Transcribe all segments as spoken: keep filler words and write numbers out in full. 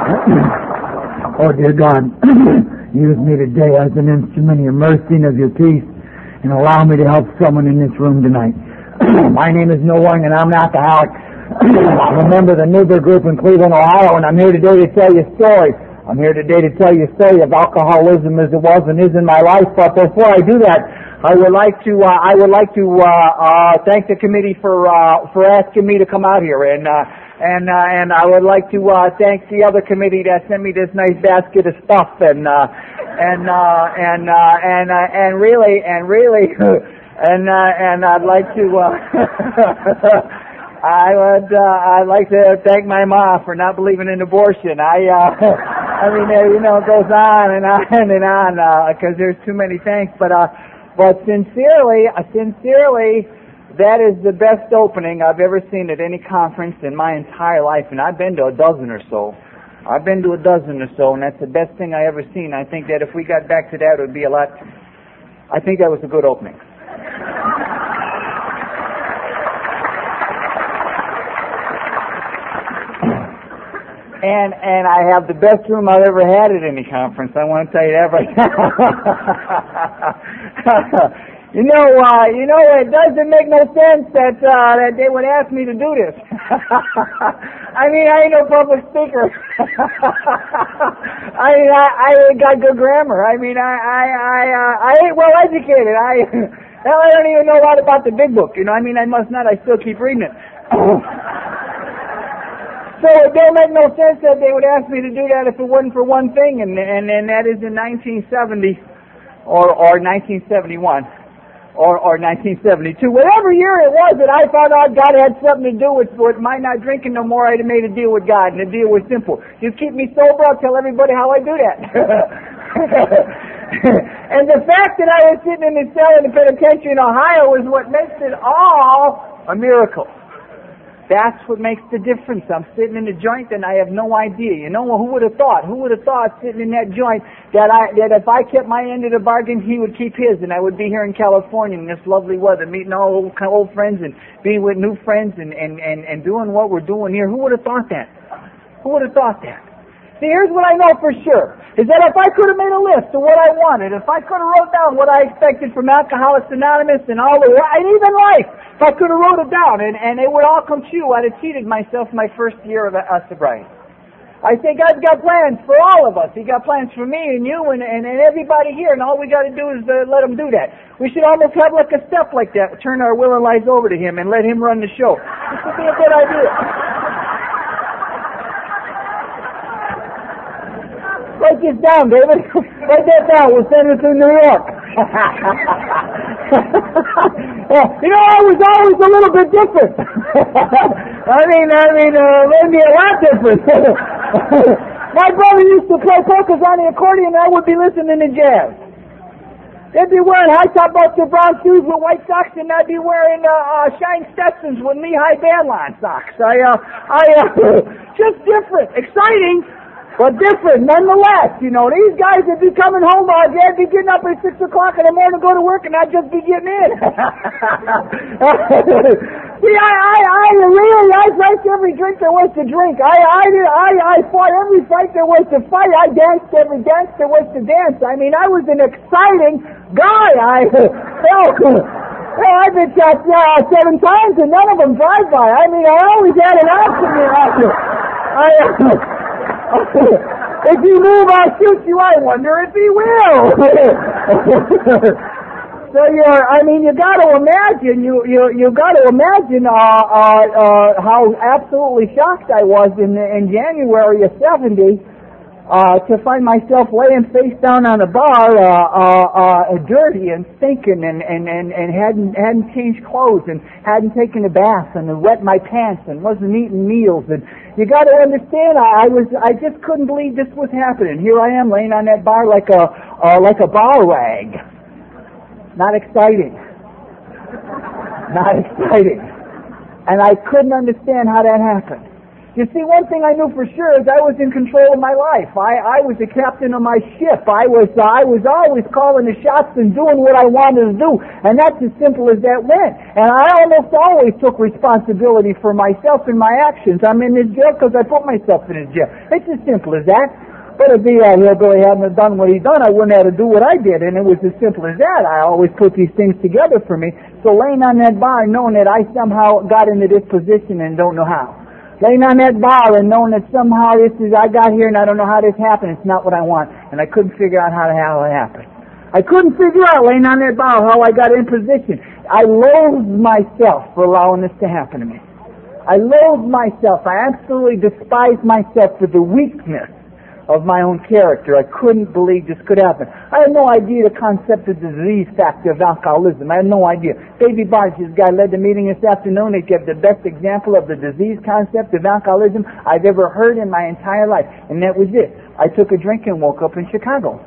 Oh, dear God, use me today as an instrument of your mercy and of your peace, and allow me to help someone in this room tonight. My name is Noah Young, and I'm an alcoholic. I'm a member of the Newberg Group in Cleveland, Ohio, and I'm here today to tell you a story. I'm here today to tell you a story of alcoholism as it was and is in my life. But before I do that, I would like to uh, I would like to uh, uh, thank the committee for uh, for asking me to come out here, and uh, and uh, and I would like to uh, thank the other committee that sent me this nice basket of stuff, and uh, and uh, and uh, and uh, and really and really and uh, and I'd like to. Uh, I would, uh, I'd like to thank my mom for not believing in abortion. I, uh, I mean, uh, you know, it goes on and on and on, uh, cause there's too many thanks, but, uh, but sincerely, uh, sincerely, that is the best opening I've ever seen at any conference in my entire life, and I've been to a dozen or so. I've been to a dozen or so, and that's the best thing I ever seen. I think that if we got back to that, it would be a lot, I think that was a good opening. And and I have the best room I've ever had at any conference. I want to tell you that right now. you know, uh, you know, it doesn't make no sense that uh, that they would ask me to do this. I mean, I ain't no public speaker. I mean, I, I ain't got good grammar. I mean, I I I, uh, I ain't well educated. I hell, I don't even know a lot about the big book. You know, I mean, I must not. I still keep reading it. So it don't make no sense that they would ask me to do that if it wasn't for one thing, and and, and that is in nineteen seventy or or nineteen seventy-one or or nineteen seventy-two, whatever year it was that I found out God had something to do with, with my not drinking no more. I'd have made a deal with God, and the deal was simple: just keep me sober. I'll tell everybody how I do that. And the fact that I was sitting in the cell in the penitentiary in Ohio is what makes it all a miracle. That's what makes the difference. I'm sitting in the joint and I have no idea. You know, who would have thought? Who would have thought sitting in that joint that I that if I kept my end of the bargain, he would keep his, and I would be here in California in this lovely weather, meeting all old, old friends and being with new friends and, and, and, and doing what we're doing here. Who would have thought that? Who would have thought that? See, here's what I know for sure, is that if I could have made a list of what I wanted, if I could have wrote down what I expected from Alcoholics Anonymous and all the, and even life, if I could have wrote it down and, and it would all come true, I'd have cheated myself my first year of uh, sobriety. I think God's got plans for all of us. He got plans for me and you and, and, and everybody here, and all we got to do is uh, let Him do that. We should almost have like a step like that, turn our will and lives over to Him and let Him run the show. This would be a good idea. Write this down, David. Write that down. We'll send it to New York. You know, I was always a little bit different. I mean, I mean, uh, maybe a lot different. My brother used to play polkas on the accordion, and I would be listening to jazz. They'd be wearing high-top Buster Brown shoes with white socks, and I'd be wearing uh, uh, shine Stetsons with knee-high bandline socks. I, uh, I, uh, just different, exciting. But different, nonetheless. You know, these guys would be coming home, uh, they'd be getting up at six o'clock in the morning to go to work, and I'd just be getting in. See, I, I, I really, I drank every drink there was to drink. I, I, I, I fought every fight there was to fight. I danced every dance there was to dance. I mean, I was an exciting guy. I, hell, well, I've been shot uh, seven times, and none of them drive-by. I mean, I always had an option here. I, uh, if you move, I'll shoot you. I wonder if he will. So you're, I mean, you got to imagine, you you you got to imagine uh, uh, uh, how absolutely shocked I was in in January of seventy uh, to find myself laying face down on a bar, uh, uh, uh, dirty and stinking, and, and, and, and hadn't hadn't changed clothes, and hadn't taken a bath, and wet my pants, and wasn't eating meals. And you got to understand, I, I was I just couldn't believe this was happening. Here I am laying on that bar like a uh, like a bar rag. Not exciting. Not exciting. And I couldn't understand how that happened. You see, one thing I knew for sure is I was in control of my life. I, I was the captain of my ship. I was uh, I was always calling the shots and doing what I wanted to do. And that's as simple as that went. And I almost always took responsibility for myself and my actions. I'm in this jail because I put myself in this jail. It's as simple as that. But if the uh, hillbilly hadn't done what he done, I wouldn't have to do what I did. And it was as simple as that. I always put these things together for me. So laying on that bar knowing that I somehow got into this position and don't know how. Laying on that bar and knowing that somehow this is, I got here and I don't know how this happened. It's not what I want. And I couldn't figure out how the hell it happened. I couldn't figure out, laying on that bar, how I got in position. I loathed myself for allowing this to happen to me. I loathed myself. I absolutely despised myself for the weakness of my own character. I couldn't believe this could happen. I had no idea the concept of the disease factor of alcoholism. I had no idea. Davy Barnes, this guy, led the meeting this afternoon. He gave the best example of the disease concept of alcoholism I've ever heard in my entire life. And that was it. I took a drink and woke up in Chicago.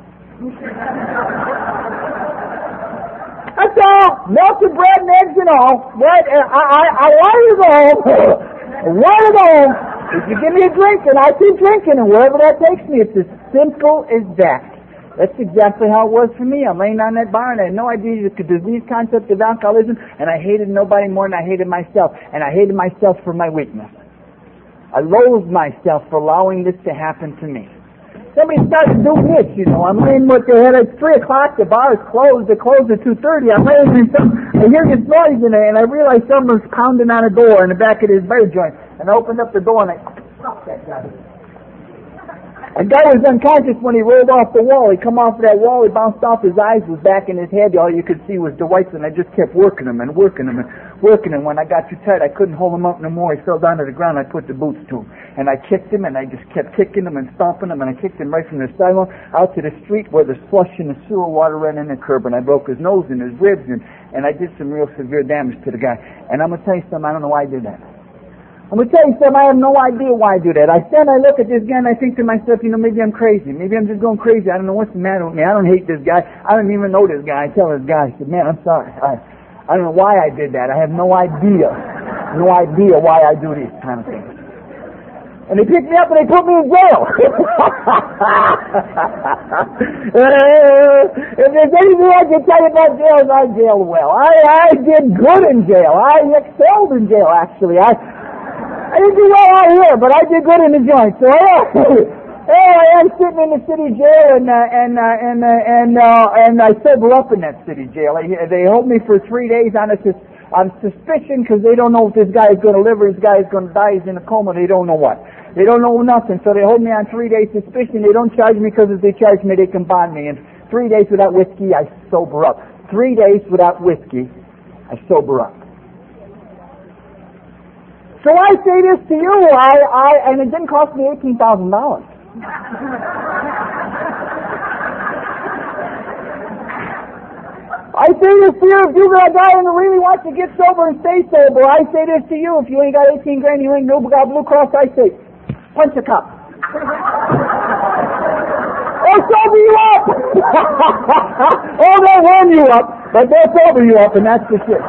That's all. Melted bread and eggs and all. Right? I, I, I wanted to go home. I wanted to go home. If you give me a drink, and I keep drinking, and wherever that takes me, it's as simple as that. That's exactly how it was for me. I'm laying on that bar, and I had no idea the disease concept of alcoholism, and I hated nobody more than I hated myself, and I hated myself for my weakness. I loathed myself for allowing this to happen to me. Somebody started doing this, you know. I'm laying with their head. It's three o'clock. The bar is closed. It closed at two thirty. I'm laying in some. I hear this noise in there, and I realize someone's pounding on a door in the back of this bear joint. And I opened up the door, and I stopped that guy. The guy was unconscious when he rolled off the wall. He come off of that wall. He bounced off. His eyes was back in his head. All you could see was the whites, and I just kept working him and working him and working him. When I got too tired, I couldn't hold him up no more. He fell down to the ground. I put the boots to him. And I kicked him, and I just kept kicking him and stomping him, and I kicked him right from the sidewalk out to the street where the slush and the sewer water ran in the curb, and I broke his nose and his ribs, and, and I did some real severe damage to the guy. And I'm going to tell you something, I don't know why I did that. I'm going to tell you something, I have no idea why I do that. I stand, I look at this guy, and I think to myself, you know, maybe I'm crazy. Maybe I'm just going crazy. I don't know what's the matter with me. I don't hate this guy. I don't even know this guy. I tell this guy, I said, man, I'm sorry. I, I don't know why I did that. I have no idea. No idea why I do these kind of things. And they picked me up and they put me in jail. If there's anything I can tell you about jail, I jailed well. I, I did good in jail. I excelled in jail, actually. I I didn't do well out here, but I did good in the joint. So hey, I am sitting in the city jail, and uh, and uh, and uh, and uh, and I sober up in that city jail. They, they hold me for three days on a on suspicion because they don't know if this guy is going to live or this guy is going to die. He's in a coma. They don't know what. They don't know nothing. So they hold me on three days suspicion. They don't charge me because if they charge me, they can bond me. And three days without whiskey, I sober up. Three days without whiskey, I sober up. So I say this to you, I, I, and it didn't cost me eighteen thousand dollars. I say this to you, if you're a guy who really wants to get sober and stay sober, I say this to you, if you ain't got eighteen grand, you ain't no got Blue Cross, I say, punch a cup. Or sober you up. Or they'll warm you up, but they'll sober you up, and that's the shit.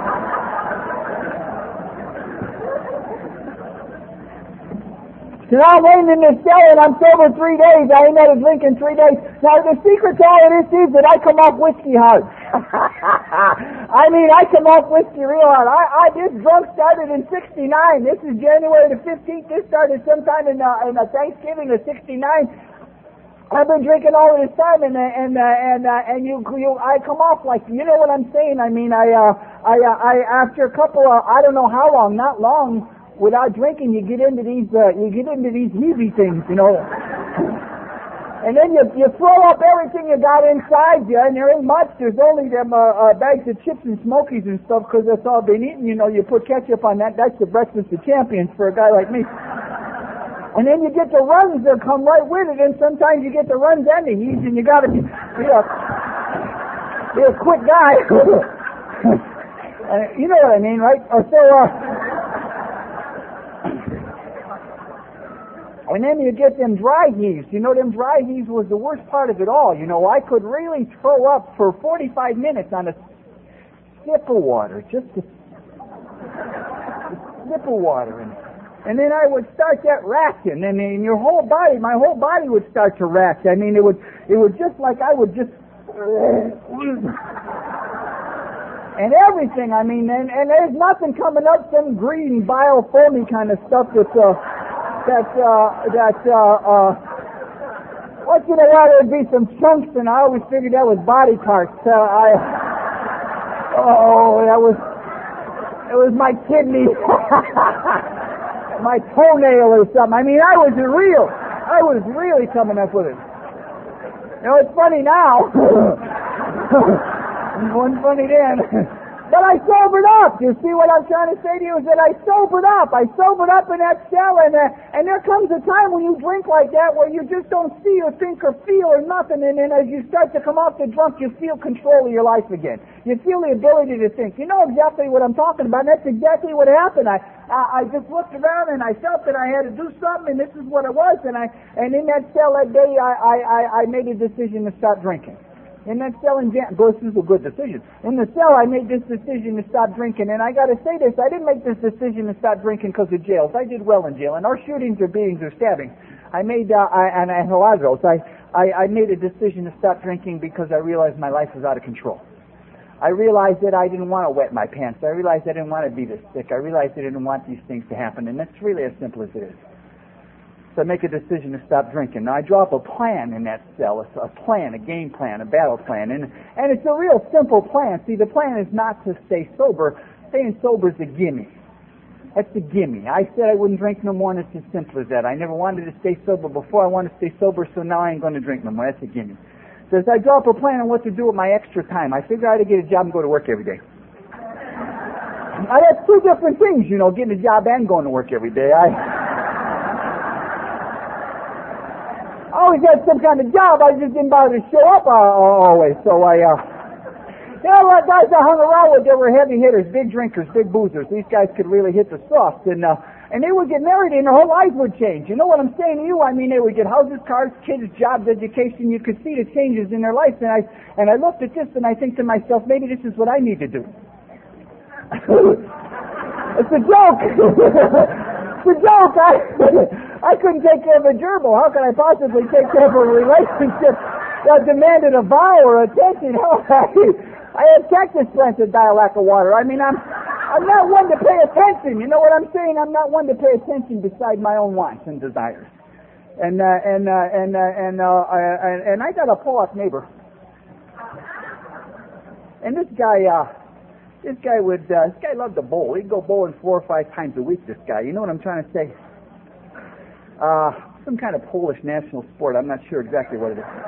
So now I'm laying in this cell and I'm sober three days. I ain't had a drink in three days. Now the secret to all of this is that I come off whiskey hard. I mean, I come off whiskey real hard. I, I this drunk started in sixty-nine. This is January the fifteenth. This started sometime in, uh, in uh, Thanksgiving of sixty-nine. I've been drinking all of this time, and uh, and uh, and uh, and you, you, I come off like, you know what I'm saying? I mean, I, uh, I, uh, I after a couple of, I don't know how long, not long. Without drinking, you get into these, uh, you get into these heavy things, you know. And then you you throw up everything you got inside you, and there ain't much. There's only them uh, uh, bags of chips and Smokies and stuff, because that's all been eaten. You know, you put ketchup on that. That's the breakfast of champions for a guy like me. And then you get the runs that come right with it, and sometimes you get the runs and the heaves, and you got to be, be a be a quick guy. And you know what I mean, right? Uh, so. Uh, And then you get them dry heaves. You know, them dry heaves was the worst part of it all. You know, I could really throw up for forty-five minutes on a sip of water. Just a, a sip of water. And And then I would start that racking, and then your whole body, my whole body would start to rack. I mean, it would, it would just like I would just, and everything. I mean, and, and there's nothing coming up, some green, bile, foamy kind of stuff that's, uh, that, uh, that, uh, uh, once in a while there'd be some chunks, and I always figured that was body parts. Uh, I, oh, that was, it was my kidney, my toenail or something. I mean, I was real. I was really coming up with it. You know, it's funny now. It wasn't funny then. But I sobered up. You see what I'm trying to say to you is that I sobered up. I sobered up in that cell, and uh, and there comes a time when you drink like that where you just don't see or think or feel or nothing, and then as you start to come off the drunk, you feel control of your life again. You feel the ability to think. You know exactly what I'm talking about, and that's exactly what happened. I I, I just looked around, and I felt that I had to do something, and this is what it was, and I and in that cell that day, I I, I, I made a decision to stop drinking. In that cell in Jan- this is a good decision. In the cell, I made this decision to stop drinking, and I got to say this: I didn't make this decision to stop drinking because of jails. I did well in jail, and our shootings or beatings or stabbings. I made, uh, I, and I had a lot of those. I, I, I made a decision to stop drinking because I realized my life was out of control. I realized that I didn't want to wet my pants. I realized I didn't want to be this sick. I realized I didn't want these things to happen, and that's really as simple as it is. So I make a decision to stop drinking. Now I draw up a plan in that cell, a plan, a game plan, a battle plan, and and it's a real simple plan. See, the plan is not to stay sober. Staying sober is a gimme. That's a gimme. I said I wouldn't drink no more, and it's as simple as that. I never wanted to stay sober before. I wanted to stay sober, so now I ain't going to drink no more. That's a gimme. So as I draw up a plan on what to do with my extra time, I figure I ought to get a job and go to work every day. Now that's two different things, you know, getting a job and going to work every day. I. I always had some kind of job. I just didn't bother to show up uh, always. So I, uh, you know, the guys I hung around with, they were heavy hitters, big drinkers, big boozers. These guys could really hit the sauce, and uh, and they would get married, and their whole lives would change. You know what I'm saying to you? I mean, they would get houses, cars, kids, jobs, education. You could see the changes in their life, and I and I looked at this, and I think to myself, maybe this is what I need to do. It's a joke. It's a joke. I, I couldn't take care of a gerbil. How could I possibly take care of a relationship that demanded a vow or attention? Hell, I, I had cactus plants that die a lack of water. I mean, I'm I'm not one to pay attention. You know what I'm saying? I'm not one to pay attention beside my own wants and desires. And uh, and uh, and uh, and, uh, and and I got a pull-off neighbor. And this guy. Uh, This guy would, uh, this guy loved to bowl. He'd go bowling four or five times a week, this guy. You know what I'm trying to say? Uh, some kind of Polish national sport. I'm not sure exactly what it is.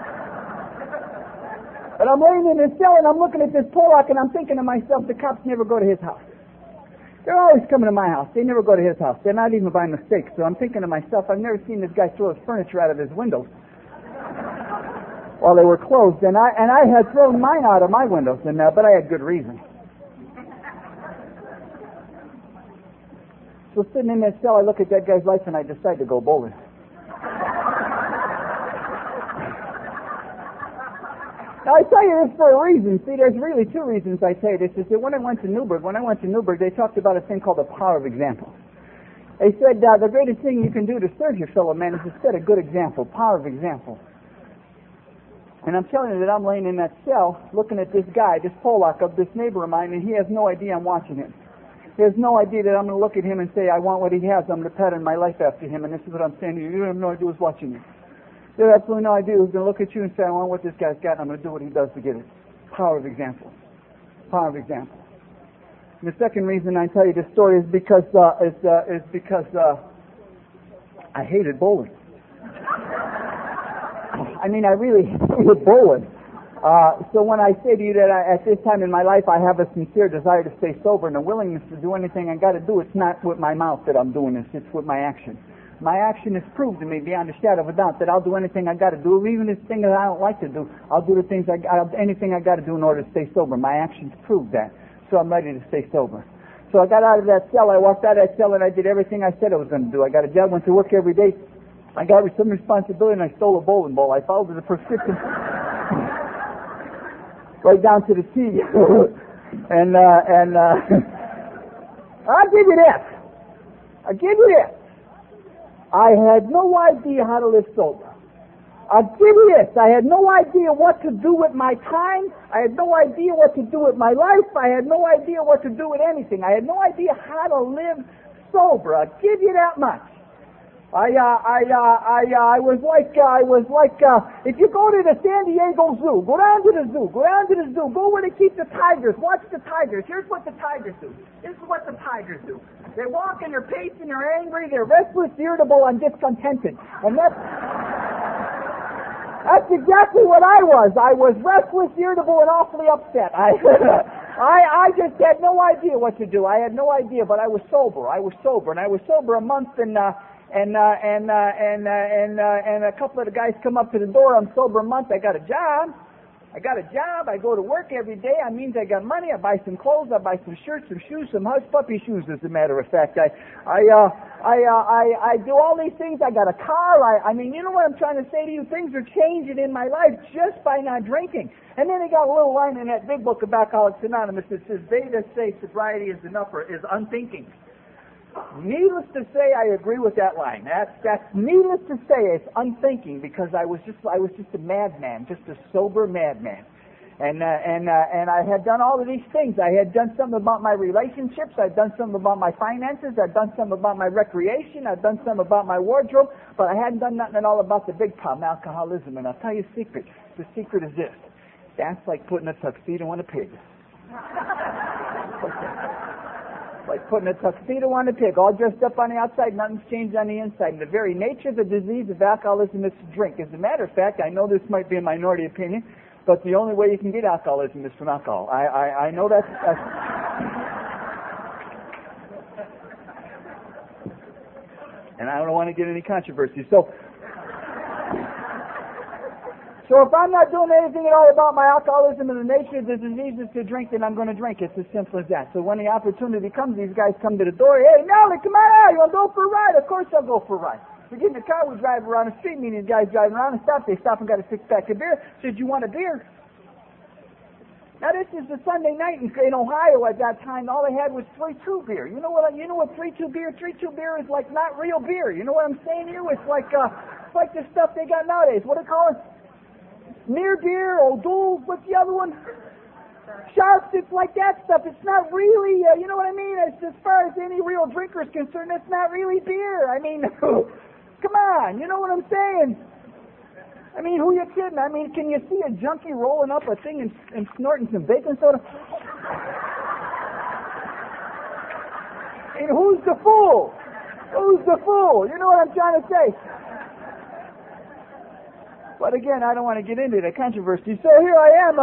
But I'm laying in this cell and I'm looking at this Polak and I'm thinking to myself, the cops never go to his house. They're always coming to my house. They never go to his house. They're not even by mistake. So I'm thinking to myself, I've never seen this guy throw his furniture out of his windows while they were closed. And I, and I had thrown mine out of my windows, and uh, but I had good reason. So sitting in that cell, I look at that guy's life and I decide to go bowling. Now I tell you this for a reason. See, there's really two reasons I say this. Is that when I went to Newburgh, when I went to Newburgh, they talked about a thing called the power of example. They said uh, the greatest thing you can do to serve your fellow man is to set a good example, power of example. And I'm telling you that I'm laying in that cell looking at this guy, this Polak of this neighbor of mine, and he has no idea I'm watching him. He has no idea that I'm going to look at him and say, I want what he has. I'm going to pattern my life after him. And this is what I'm saying to you. You have no idea who's watching you. You have absolutely no idea who's going to look at you and say, I want what this guy's got, and I'm going to do what he does to get it. Power of example. Power of example. And the second reason I tell you this story is because uh, is, uh, is because uh, I hated bowling. I mean, I really hated bowling. Uh, so when I say to you that I, at this time in my life I have a sincere desire to stay sober and a willingness to do anything I got to do, it's not with my mouth that I'm doing this, it's with my action. My action has proved to me beyond a shadow of a doubt that I'll do anything I got to do, even if it's things that I don't like to do. I'll do the things I, I'll, anything I got to do in order to stay sober. My actions prove that, so I'm ready to stay sober. So I got out of that cell. I walked out of that cell and I did everything I said I was going to do. I got a job, went to work every day. I got some responsibility, and I stole a bowling ball. I followed the prescription. Right down to the T. and, uh, and, uh, I'll give you this. I'll give you this. I had no idea how to live sober. I'll give you this. I had no idea what to do with my time. I had no idea what to do with my life. I had no idea what to do with anything. I had no idea how to live sober. I'll give you that much. I, uh, I, uh, I, uh, I was like, uh, I was like, uh, if you go to the San Diego Zoo, go down to the zoo, go down to the zoo, go where they keep the tigers, watch the tigers. Here's what the tigers do. This is what the tigers do. They walk and they're pacing, they're angry, they're restless, irritable, and discontented. And that's, that's exactly what I was. I was restless, irritable, and awfully upset. I, I, I just had no idea what to do. I had no idea, but I was sober. I was sober, and I was sober a month and, uh, And uh, and uh, and uh, and uh, and a couple of the guys come up to the door. I'm sober a month. I got a job. I got a job. I go to work every day. That means I got money. I buy some clothes. I buy some shirts, some shoes, some hush puppy shoes. As a matter of fact, I I uh, I, uh, I I do all these things. I got a car. I I mean, you know what I'm trying to say to you? Things are changing in my life just by not drinking. And then he got a little line in that big book of Alcoholics Anonymous that says, "They that say sobriety is enough or is unthinking." Needless to say, I agree with that line. That's that's needless to say, it's unthinking because I was just I was just a madman, just a sober madman, and uh, and uh, and I had done all of these things. I had done something about my relationships. I'd done something about my finances. I'd done something about my recreation. I'd done something about my wardrobe, but I hadn't done nothing at all about the big problem, alcoholism. And I'll tell you a secret. The secret is this: that's like putting a tuxedo on a pig. Like putting a tuxedo on a pig, all dressed up on the outside, nothing's changed on the inside. And the very nature of the disease of alcoholism is to drink. As a matter of fact, I know this might be a minority opinion, but the only way you can get alcoholism is from alcohol. I I, I know that's, that's and I don't want to get any controversy. So. So if I'm not doing anything at all about my alcoholism and the nature of the disease is to drink, then I'm going to drink. It's as simple as that. So when the opportunity comes, these guys come to the door. Hey, Nelly, come on out. You want to go for a ride? Of course I'll go for a ride. We get in the car, we drive around the street, me and these guys driving around and stop. They stop and got a six-pack of beer. Said, you want a beer? Now this is the Sunday night in, in Ohio at that time. All they had was three two beer. You know what? You know what three two beer? three two beer is like not real beer. You know what I'm saying to you? It's like uh, it's like the stuff they got nowadays. What do they call it? Near beer, O'Doul's, what's the other one? Sharps, it's like that stuff. It's not really, uh, you know what I mean? It's, as far as any real drinker is concerned, it's not really beer. I mean, come on, you know what I'm saying? I mean, who you kidding? I mean, can you see a junkie rolling up a thing and, and snorting some baking soda? I mean, who's the fool? Who's the fool? You know what I'm trying to say? But again, I don't want to get into the controversy. So here I am. Uh,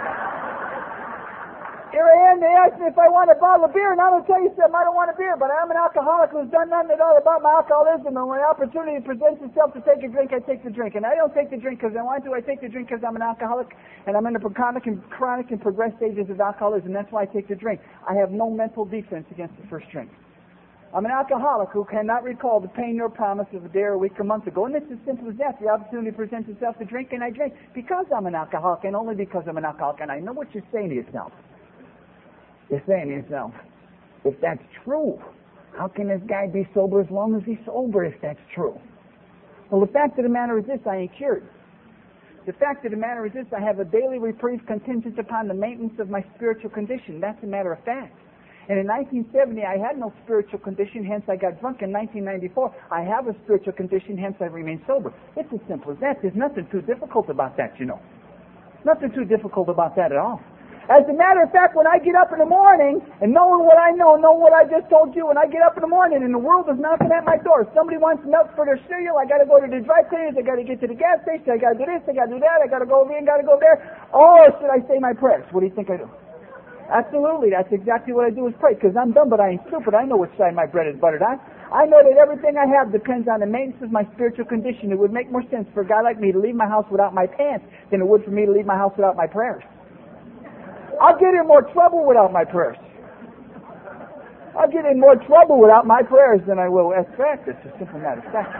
here I am. They asked me if I want a bottle of beer, and I'm going to tell you something. I don't want a beer, but I'm an alcoholic who's done nothing at all about my alcoholism. And when the opportunity presents itself to take a drink, I take the drink. And I don't take the drink because I want to. I take the drink because I'm an alcoholic, and I'm in the chronic and chronic and progressed stages of alcoholism. That's why I take the drink. I have no mental defense against the first drink. I'm an alcoholic who cannot recall the pain or promise of a day or a week or month ago. And it's as simple as that. The opportunity presents itself to drink, and I drink because I'm an alcoholic, and only because I'm an alcoholic. And I know what you're saying to yourself. You're saying to yourself, if that's true, how can this guy be sober as long as he's sober if that's true? Well, the fact of the matter is this, I ain't cured. The fact of the matter is this, I have a daily reprieve contingent upon the maintenance of my spiritual condition. That's a matter of fact. And in nineteen seventy, I had no spiritual condition, hence I got drunk. In nineteen ninety-four, I have a spiritual condition, hence I remain sober. It's as simple as that. There's nothing too difficult about that, you know. Nothing too difficult about that at all. As a matter of fact, when I get up in the morning, and knowing what I know, knowing what I just told you, when I get up in the morning and the world is knocking at my door, if somebody wants milk for their cereal, I got to go to the dry cleaners, I got to get to the gas station, I got to do this, I got to do that, I got to go over here and got to go there. Or should I say my prayers? What do you think I do? Absolutely, that's exactly what I do is pray, because I'm dumb, but I ain't stupid. I know which side my bread is buttered on. I know that everything I have depends on the maintenance of my spiritual condition. It would make more sense for a guy like me to leave my house without my pants than it would for me to leave my house without my prayers. I'll get in more trouble without my prayers. I'll get in more trouble without my prayers than I will. That's fact. It's a simple matter of fact.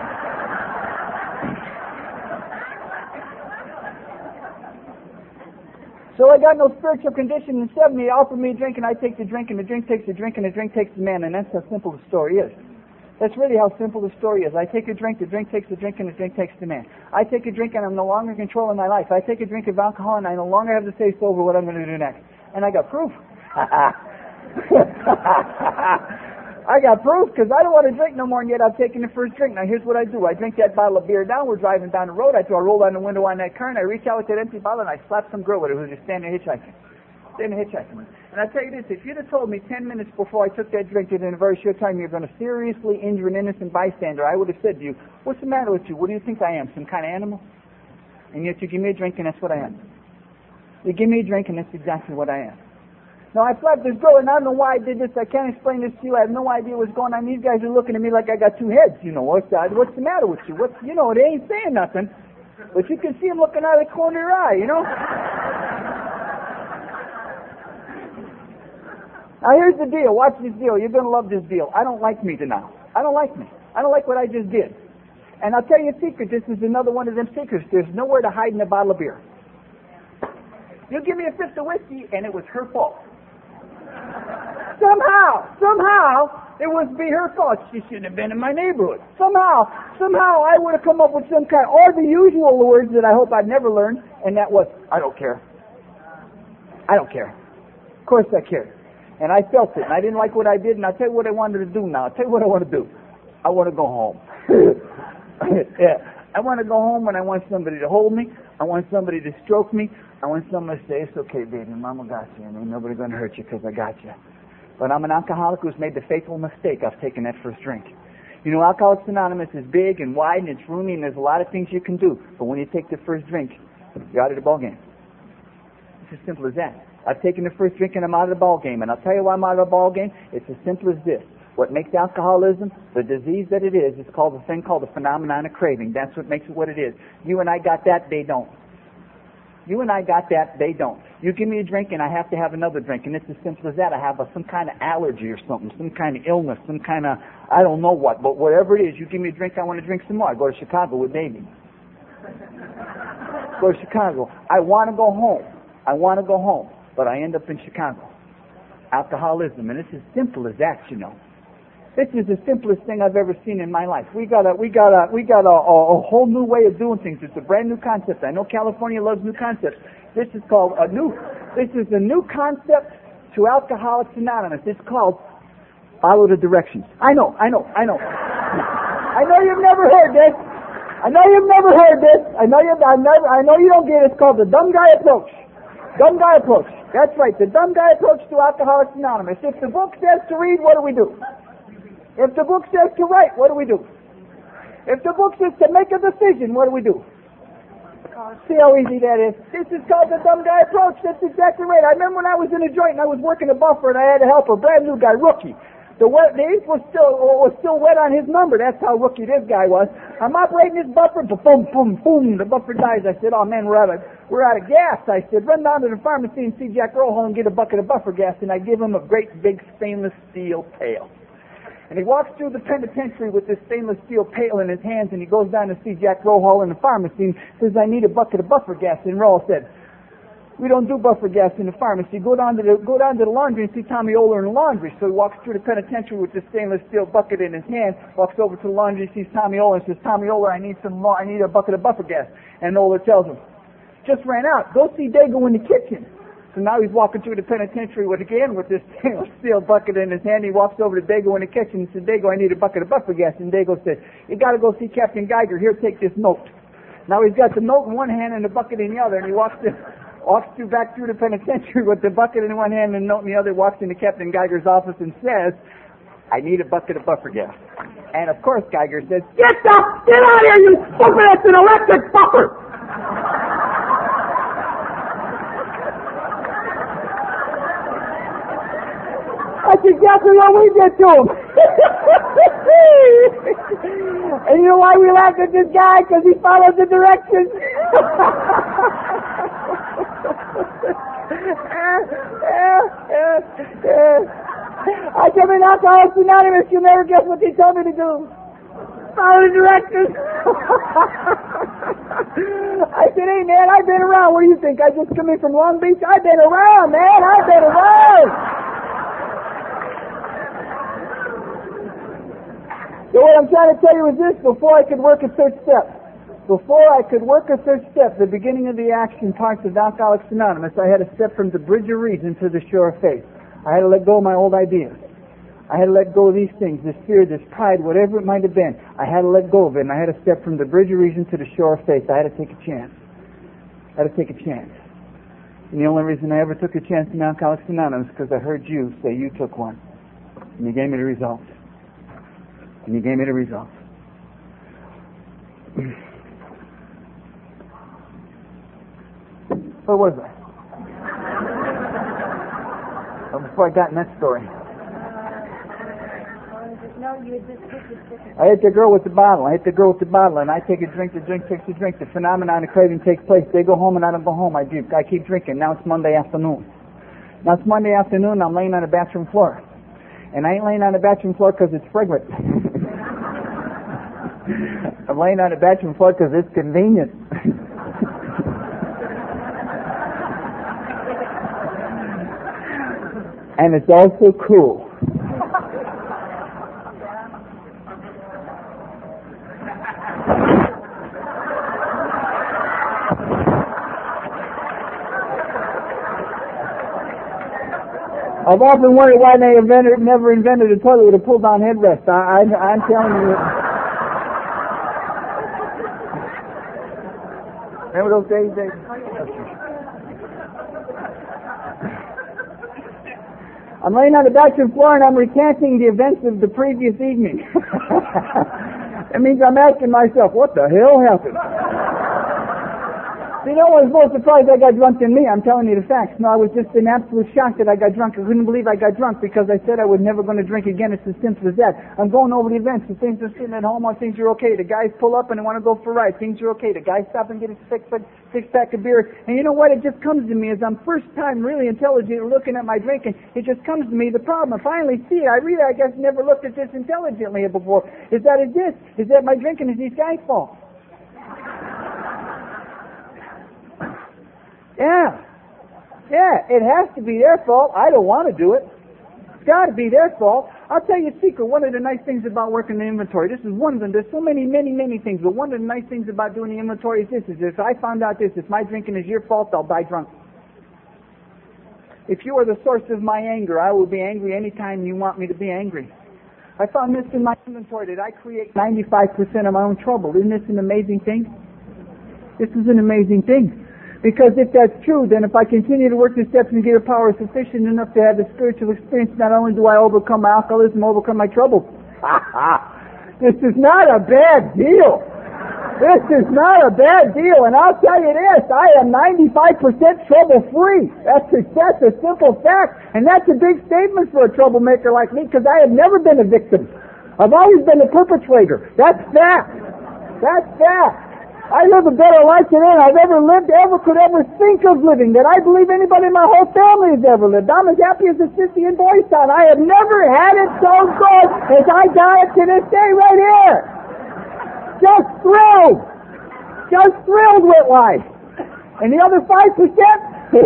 So I got no spiritual condition. In seventy, they offered me a drink, and I take the drink, and the drink takes the drink, and the drink takes the man, and that's how simple the story is. That's really how simple the story is. I take a drink, the drink takes the drink, and the drink takes the man. I take a drink, and I'm no longer in control of my life. I take a drink of alcohol, and I no longer have the taste over what I'm going to do next. And I got proof. I got proof, because I don't want to drink no more, and yet I've taken the first drink. Now, here's what I do. I drink that bottle of beer down. We're driving down the road. I throw a roll down the window on that car, and I reach out with that empty bottle, and I slap some girl with it who's just standing there hitchhiking. Standing there hitchhiking. And I tell you this, if you'd have told me ten minutes before I took that drink that in a very short time you're going to seriously injure an innocent bystander, I would have said to you, what's the matter with you? What do you think I am, some kind of animal? And yet you give me a drink, and that's what I am. You give me a drink, and that's exactly what I am. Now, I slapped this girl, and I don't know why I did this. I can't explain this to you. I have no idea what's going on. These guys are looking at me like I got two heads. You know, what's the, what's the matter with you? What's, you know, they ain't saying nothing. But you can see them looking out of the corner of their eye, you know? Now, here's the deal. Watch this deal. You're going to love this deal. I don't like me now. I don't like me. I don't like what I just did. And I'll tell you a secret. This is another one of them secrets. There's nowhere to hide in a bottle of beer. You give me a fifth of whiskey, and it was her fault. Somehow, somehow, it would be her fault. She shouldn't have been in my neighborhood. Somehow, somehow, I would have come up with some kind, or the usual words that I hope I'd never learned, and that was, I don't care. I don't care. Of course I care. And I felt it, and I didn't like what I did, and I'll tell you what I wanted to do now. I'll tell you what I want to do. I want to go home. Yeah. I want to go home, and I want somebody to hold me. I want somebody to stroke me. I want somebody to say, it's okay, baby, Mama got you, and ain't nobody going to hurt you because I got you. But I'm an alcoholic who's made the fateful mistake of taking that first drink. You know, Alcoholics Anonymous is big and wide, and it's roomy, and there's a lot of things you can do. But when you take the first drink, you're out of the ball game. It's as simple as that. I've taken the first drink, and I'm out of the ball game. And I'll tell you why I'm out of the ball game. It's as simple as this. What makes alcoholism the disease that it is, is called a thing called the phenomenon of craving. That's what makes it what it is. You and I got that, they don't. You and I got that, they don't. You give me a drink and I have to have another drink, and it's as simple as that. I have a, some kind of allergy or something, some kind of illness, some kind of, I don't know what, but whatever it is, you give me a drink, I want to drink some more. I go to Chicago with baby. Go to Chicago. I want to go home. I want to go home, but I end up in Chicago. Alcoholism, and it's as simple as that, you know. This is the simplest thing I've ever seen in my life. We got a, we got a, we got a, a, a whole new way of doing things. It's a brand new concept. I know California loves new concepts. This is called a new, this is a new concept to Alcoholics Anonymous. It's called follow the directions. I know, I know, I know. I know you've never heard this. I know you've never heard this. I know you, I never, I know you don't get it. It's called the dumb guy approach. Dumb guy approach. That's right, the dumb guy approach to Alcoholics Anonymous. If the book says to read, what do we do? If the book says to write, what do we do? If the book says to make a decision, what do we do? See how easy that is? This is called the dumb guy approach. That's exactly right. I remember when I was in a joint and I was working a buffer and I had to help a brand new guy, rookie. The, wet, the ink was still was still wet on his number. That's how rookie this guy was. I'm operating this buffer, boom, boom, boom. The buffer dies. I said, oh man, we're out of we're out of gas. I said, run down to the pharmacy and see Jack Rohol and get a bucket of buffer gas. And I give him a great big stainless steel pail. And he walks through the penitentiary with this stainless steel pail in his hands, and he goes down to see Jack Rohol in the pharmacy and says, I need a bucket of buffer gas. And Rohol said, we don't do buffer gas in the pharmacy. Go down to the go down to the laundry and see Tommy Oler in the laundry. So he walks through the penitentiary with this stainless steel bucket in his hand, walks over to the laundry, sees Tommy Oler, and says, Tommy Oler, I need some more, I need a bucket of buffer gas. And Oler tells him, just ran out. Go see Dago in the kitchen. So now he's walking through the penitentiary with again with this stainless steel bucket in his hand. He walks over to Dago in the kitchen and says, Dago, I need a bucket of buffer gas. And Dago said, you got to go see Captain Geiger. Here, take this note. Now he's got the note in one hand and the bucket in the other, and he walks to, walks through back through the penitentiary with the bucket in one hand and the note in the other. Walks into Captain Geiger's office and says, I need a bucket of buffer gas. And of course Geiger says, get the get out of here, you stupid! It's an electric buffer. That's exactly what we did to him. And you know why we laughed at this guy? Because he followed the directions. I come in Alcoholics Anonymous, you'll never guess what they told me to do. Follow the directions. I said, hey man, I've been around. What do you think? I just come in from Long Beach? I've been around, man. I've been around. So what I'm trying to tell you is this: before I could work a third step, before I could work a third step, the beginning of the action parts of Alcoholics Anonymous, I had to step from the bridge of reason to the shore of faith. I had to let go of my old ideas. I had to let go of these things, this fear, this pride, whatever it might have been. I had to let go of it, and I had to step from the bridge of reason to the shore of faith. I had to take a chance. I had to take a chance. And the only reason I ever took a chance in Alcoholics Anonymous is because I heard you say you took one. And you gave me the results. And you gave me the results. Where was I? Oh, before I got in that story. No, you just hit the I hit the girl with the bottle. I hit the girl with the bottle, and I take a drink. The drink takes a drink. The phenomenon of craving takes place. They go home, and I don't go home. I drink. I keep drinking. Now it's Monday afternoon. Now it's Monday afternoon, and I'm laying on the bathroom floor. And I ain't laying on the bathroom floor because it's fragrant. I'm laying on the bathroom floor because it's convenient. And it's also cool. I've often wondered why they invented, never invented a toilet with a pull-down headrest. I, I, I'm telling you. Remember those days, Dave? I'm laying on the bathroom floor and I'm recanting the events of the previous evening. That means I'm asking myself, what the hell happened? See, no one's more surprised I got drunk than me. I'm telling you the facts. No, I was just in absolute shock that I got drunk. I couldn't believe I got drunk because I said I was never going to drink again. It's as simple as that. I'm going over the events. The things are sitting at home on things are okay. The guys pull up and they want to go for a ride. Things are okay. The guys stop and get a six, six pack of beer. And you know what? It just comes to me as I'm first time really intelligent looking at my drinking. It just comes to me the problem. I finally see it. I really, I guess, never looked at this intelligently before. Is that is this? Is that my drinking is these guys' fault? Yeah. Yeah, it has to be their fault. I don't want to do it. It's got to be their fault. I'll tell you a secret. One of the nice things about working the inventory, this is one of them. There's so many, many, many things, but one of the nice things about doing the inventory is this, is if I found out this, if my drinking is your fault, I'll die drunk. If you are the source of my anger, I will be angry anytime you want me to be angry. I found this in my inventory that I create ninety-five percent of my own trouble. Isn't this an amazing thing? This is an amazing thing. Because if that's true, then if I continue to work the steps and get a power sufficient enough to have the spiritual experience, not only do I overcome my alcoholism, overcome my troubles. This is not a bad deal. This is not a bad deal. And I'll tell you this, I am ninety-five percent trouble free. That's a, that's a simple fact. And that's a big statement for a troublemaker like me, because I have never been a victim. I've always been a perpetrator. That's fact. That's fact. I live a better life today than I've ever lived, ever could ever think of living, that I believe anybody in my whole family has ever lived. I'm as happy as a sissy in Boys Town. I have never had it so good as I got it to this day right here. Just thrilled. Just thrilled with life. And the other five percent,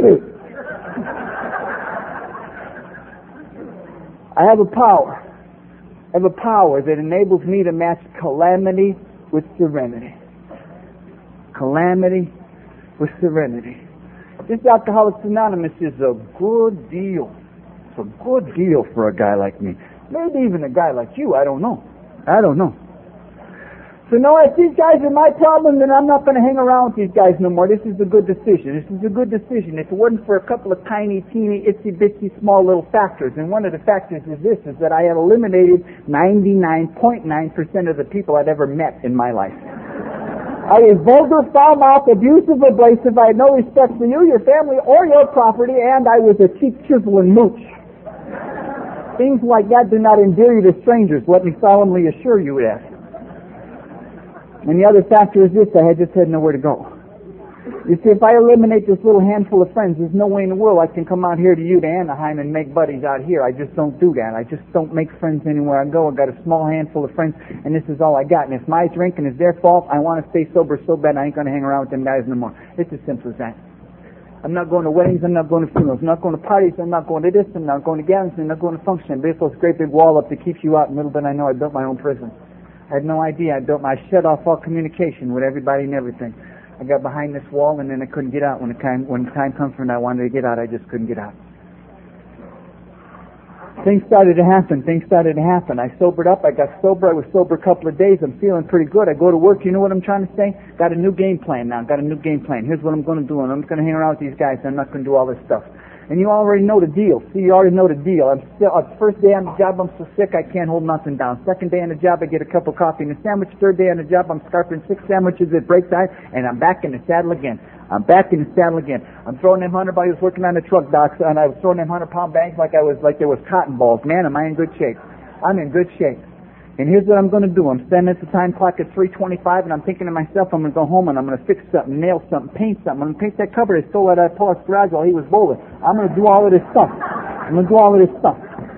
I have a power. I have a power that enables me to match calamity with serenity. Calamity with serenity. This Alcoholics Anonymous is a good deal. It's a good deal for a guy like me. Maybe even a guy like you. I don't know. I don't know. So no, if these guys are my problem, then I'm not going to hang around with these guys no more. This is a good decision. This is a good decision. If it wasn't for a couple of tiny, teeny, itsy bitsy, small little factors, and one of the factors is this, is that I have eliminated ninety-nine point nine percent of the people I've ever met in my life. I was vulgar, foul-mouthed, abusive, abrasive. I had no respect for you, your family, or your property, and I was a cheap chisel and mooch. Things like that do not endear you to strangers, let me solemnly assure you that. And the other factor is this, I just had nowhere to go. You see, if I eliminate this little handful of friends, there's no way in the world I can come out here to you, to Anaheim, and make buddies out here. I just don't do that. I just don't make friends anywhere I go. I've got a small handful of friends, and this is all I got. And if my drinking is their fault, I want to stay sober so bad I ain't going to hang around with them guys no more. It's as simple as that. I'm not going to weddings, I'm not going to funerals, I'm not going to parties, I'm not going to this, I'm not going to gatherings, I'm not going to functions. I built this great big wall up that keeps you out, and little bit I know I built my own prison. I had no idea. I built my, I shut off all communication with everybody and everything. I got behind this wall, and then I couldn't get out. When the time, when the time comes when I wanted to get out, I just couldn't get out. Things started to happen. Things started to happen. I sobered up. I got sober. I was sober a couple of days. I'm feeling pretty good. I go to work. You know what I'm trying to say? Got a new game plan now. Got a new game plan. Here's what I'm going to do. And I'm going to hang around with these guys. I'm not going to do all this stuff. And you already know the deal. See, you already know the deal. I'm still, uh, first day on the job, I'm so sick I can't hold nothing down. Second day on the job, I get a cup of coffee and a sandwich. Third day on the job, I'm scarfing six sandwiches at break time, and I'm back in the saddle again. I'm back in the saddle again. I'm throwing them hundred, I was working on the truck docks, and I was throwing them hundred pound bags like I was, like there was cotton balls. Man, am I in good shape? I'm in good shape. And here's what I'm going to do. I'm standing at the time clock at three twenty-five, and I'm thinking to myself, I'm going to go home and I'm going to fix something, nail something, paint something. I'm going to paint that cupboard I stole at uh, Paul's garage while he was bowling. I'm going to do all of this stuff. I'm going to do all of this stuff.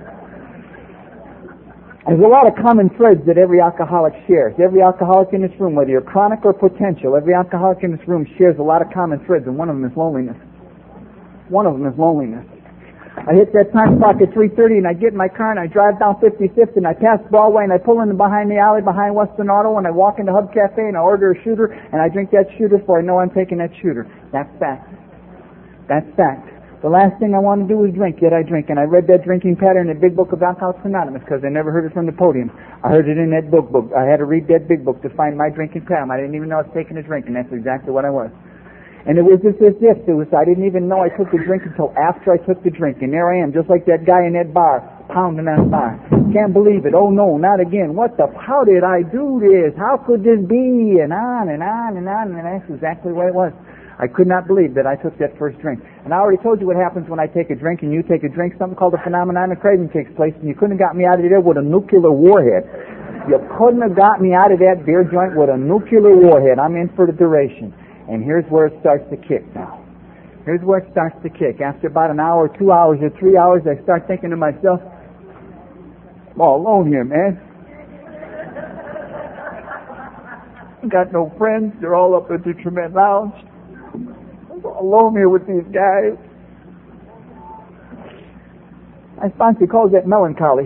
There's a lot of common threads that every alcoholic shares. Every alcoholic in this room, whether you're chronic or potential, every alcoholic in this room shares a lot of common threads, and one of them is loneliness. One of them is loneliness. I hit that time clock at three thirty, and I get in my car, and I drive down fifty-fifth, and I pass Broadway, and I pull in behind the alley behind Western Auto, and I walk into Hub Cafe, and I order a shooter, and I drink that shooter before I know I'm taking that shooter. That's fact. That's fact. The last thing I want to do is drink, yet I drink. And I read that drinking pattern in the Big Book of Alcoholics Anonymous because I never heard it from the podium. I heard it in that book book. I had to read that big book to find my drinking pattern. I didn't even know I was taking a drink, and that's exactly what I was. And it was just as if it was, I didn't even know I took the drink until after I took the drink. And there I am, just like that guy in that bar, pounding that bar. Can't believe it. Oh no, not again. What the, how did I do this? How could this be? And on and on and on, and that's exactly what it was. I could not believe that I took that first drink. And I already told you what happens when I take a drink and you take a drink. Something called the phenomenon of craving takes place, and you couldn't have got me out of there with a nuclear warhead. You couldn't have got me out of that beer joint with a nuclear warhead. I'm in for the duration. And here's where it starts to kick now. Here's where it starts to kick. After about an hour, two hours, or three hours, I start thinking to myself, I'm all alone here, man. Got no friends. They're all up at the Trement Lounge. I'm all alone here with these guys. My sponsor calls that melancholy.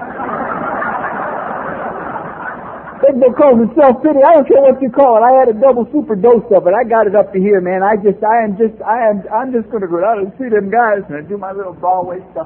Big Book calls it self-pity. I don't care what you call it. I had a double super dose of it. I got it up to here, man. I just, I am just, I am, I'm just going to go down and see them guys and I do my little Broadway stuff.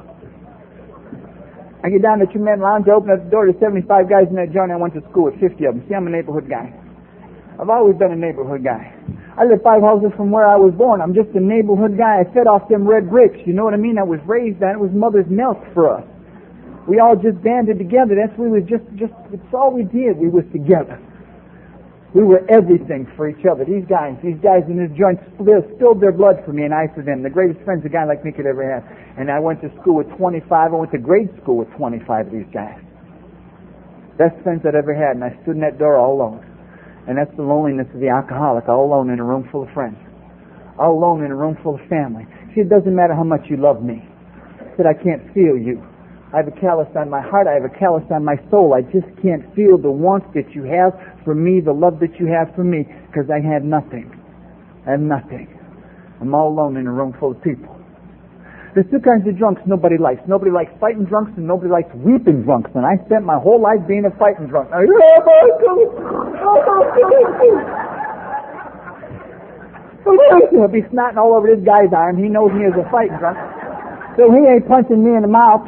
I get down to Trement Lounge. I open up the door to seventy-five guys in that joint. I went to school with fifty of them. See, I'm a neighborhood guy. I've always been a neighborhood guy. I live five houses from where I was born. I'm just a neighborhood guy. I fed off them red bricks. You know what I mean? I was raised on it. It was mother's milk for us. We all just banded together. That's we was just, just, it's all we did. We was together. We were everything for each other. These guys, these guys in this joint spilled their blood for me and I for them. The greatest friends a guy like me could ever have. And I went to school with twenty-five. I went to grade school with twenty-five of these guys. Best friends I'd ever had. And I stood in that door all alone. And that's the loneliness of the alcoholic, all alone in a room full of friends. All alone in a room full of family. See, it doesn't matter how much you love me. I said, I can't feel you. I have a callus on my heart. I have a callus on my soul. I just can't feel the warmth that you have for me, the love that you have for me, because I had nothing. I have nothing. I'm all alone in a room full of people. There's two kinds of drunks nobody likes. Nobody likes fighting drunks and nobody likes weeping drunks. And I spent my whole life being a fighting drunk. Now, he'll be snotting all over this guy's arm. He knows me as a fighting drunk. So he ain't punching me in the mouth.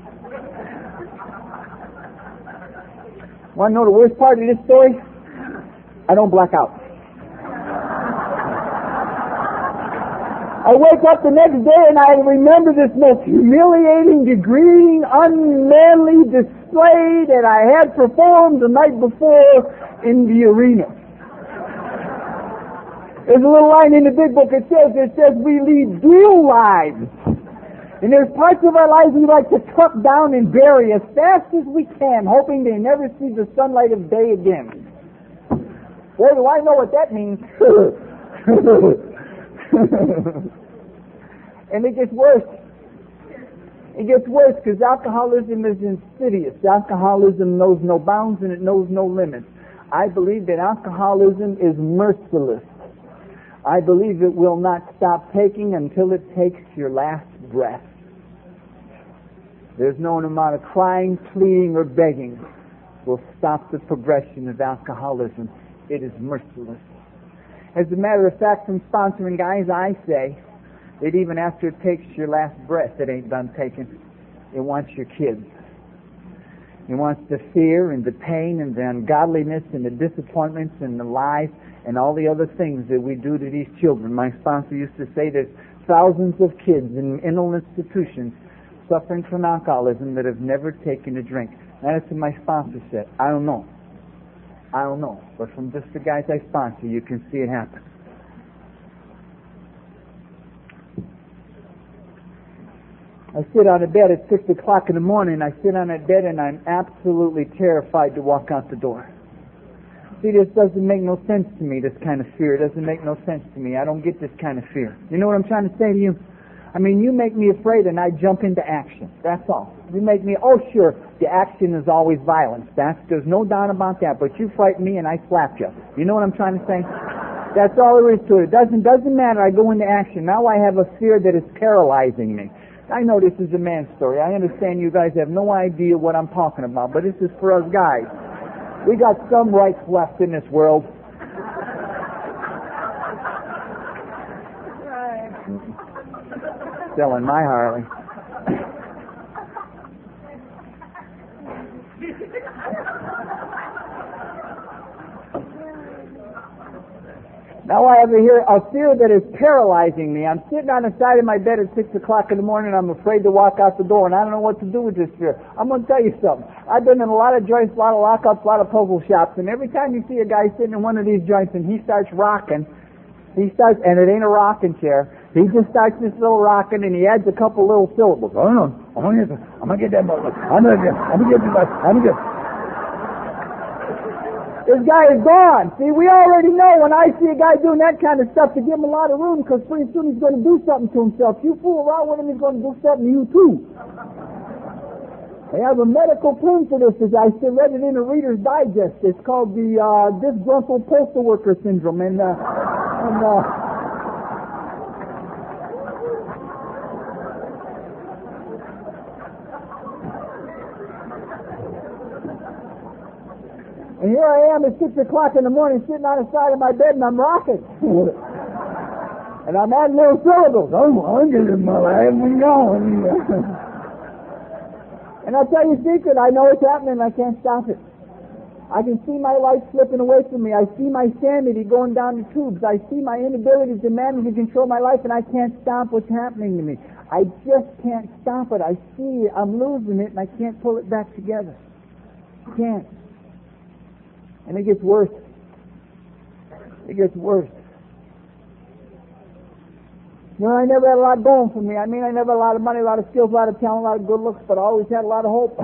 Want to know the worst part of this story? I don't black out. I wake up the next day and I remember this most humiliating, degrading, unmanly display that I had performed the night before in the arena. There's a little line in the big book that says, it says we lead dual lives. And there's parts of our lives we like to tuck down and bury as fast as we can, hoping they never see the sunlight of day again. Boy, do I know what that means. And it gets worse. It gets worse because alcoholism is insidious. Alcoholism knows no bounds and it knows no limits. I believe that alcoholism is merciless. I believe it will not stop taking until it takes your last breath. There's no amount of crying, pleading, or begging will stop the progression of alcoholism. It is merciless. As a matter of fact, from sponsoring guys, I say that even after it takes your last breath, it ain't done taking. It wants your kids. It wants the fear and the pain and the ungodliness and the disappointments and the lies and all the other things that we do to these children. My sponsor used to say there's thousands of kids in mental institutions suffering from alcoholism that have never taken a drink. That is what my sponsor said. I don't know. I don't know. But from just the guys I sponsor, you can see it happen. I sit on a bed at six o'clock in the morning. I sit on that bed and I'm absolutely terrified to walk out the door. See, this doesn't make no sense to me, this kind of fear. It doesn't make no sense to me. I don't get this kind of fear. You know what I'm trying to say to you? I mean, you make me afraid and I jump into action. That's all. You make me, oh sure, the action is always violence. That's, there's no doubt about that. But you frighten me and I slap you. You know what I'm trying to say? That's all there is to it. It doesn't, doesn't matter. I go into action. Now I have a fear that is paralyzing me. I know this is a man's story. I understand you guys have no idea what I'm talking about, but this is for us guys. We got some rights left in this world. Selling my Harley. Now I have a, here, a fear that is paralyzing me. I'm sitting on the side of my bed at six o'clock in the morning. I'm afraid to walk out the door, and I don't know what to do with this fear. I'm going to tell you something. I've been in a lot of joints, a lot of lockups, a lot of puzzle shops, and every time you see a guy sitting in one of these joints and he starts rocking, he starts, and it ain't a rocking chair, he just starts this little rocking and he adds a couple little syllables. Oh no, I'm going to get, I'm going to get that butler. I'm going to get, I'm going to get this, I'm going to get. This guy is gone. See, we already know when I see a guy doing that kind of stuff to give him a lot of room, because pretty soon he's going to do something to himself. You fool around with him, he's going to do something to you too. They have a medical term for this, as I read it in a Reader's Digest. It's called the uh, disgruntled postal worker syndrome. And, uh, and uh, And here I am at six o'clock in the morning sitting on the side of my bed and I'm rocking. And I'm adding little syllables. Oh, I'm getting my life and going. And I'll tell you a secret. I know it's happening and I can't stop it. I can see my life slipping away from me. I see my sanity going down the tubes. I see my inability to manage and control my life, and I can't stop what's happening to me. I just can't stop it. I see it. I'm losing it and I can't pull it back together. Can't. And it gets worse. It gets worse. You know, I never had a lot going for me. I mean, I never had a lot of money, a lot of skills, a lot of talent, a lot of good looks, but I always had a lot of hope.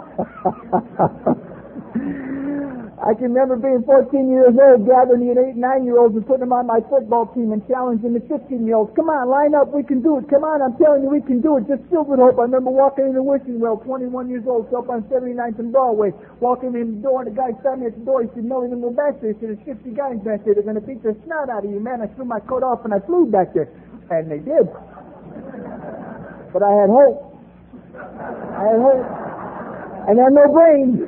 I can remember being fourteen years old, gathering the eight and nine-year-olds and putting them on my football team and challenging the fifteen-year-olds. Come on, line up, we can do it. Come on, I'm telling you, we can do it. Just filled with hope. I remember walking in the wishing well, twenty-one years old, up on seventy-ninth and Broadway, walking in the door, and the guy stopped me at the door. He said, "No, you didn't go back there." He said, "There's fifty guys back there. They're going to beat the snot out of you, man." I threw my coat off and I flew back there. And they did. But I had hope. I had hope. And I had no brains.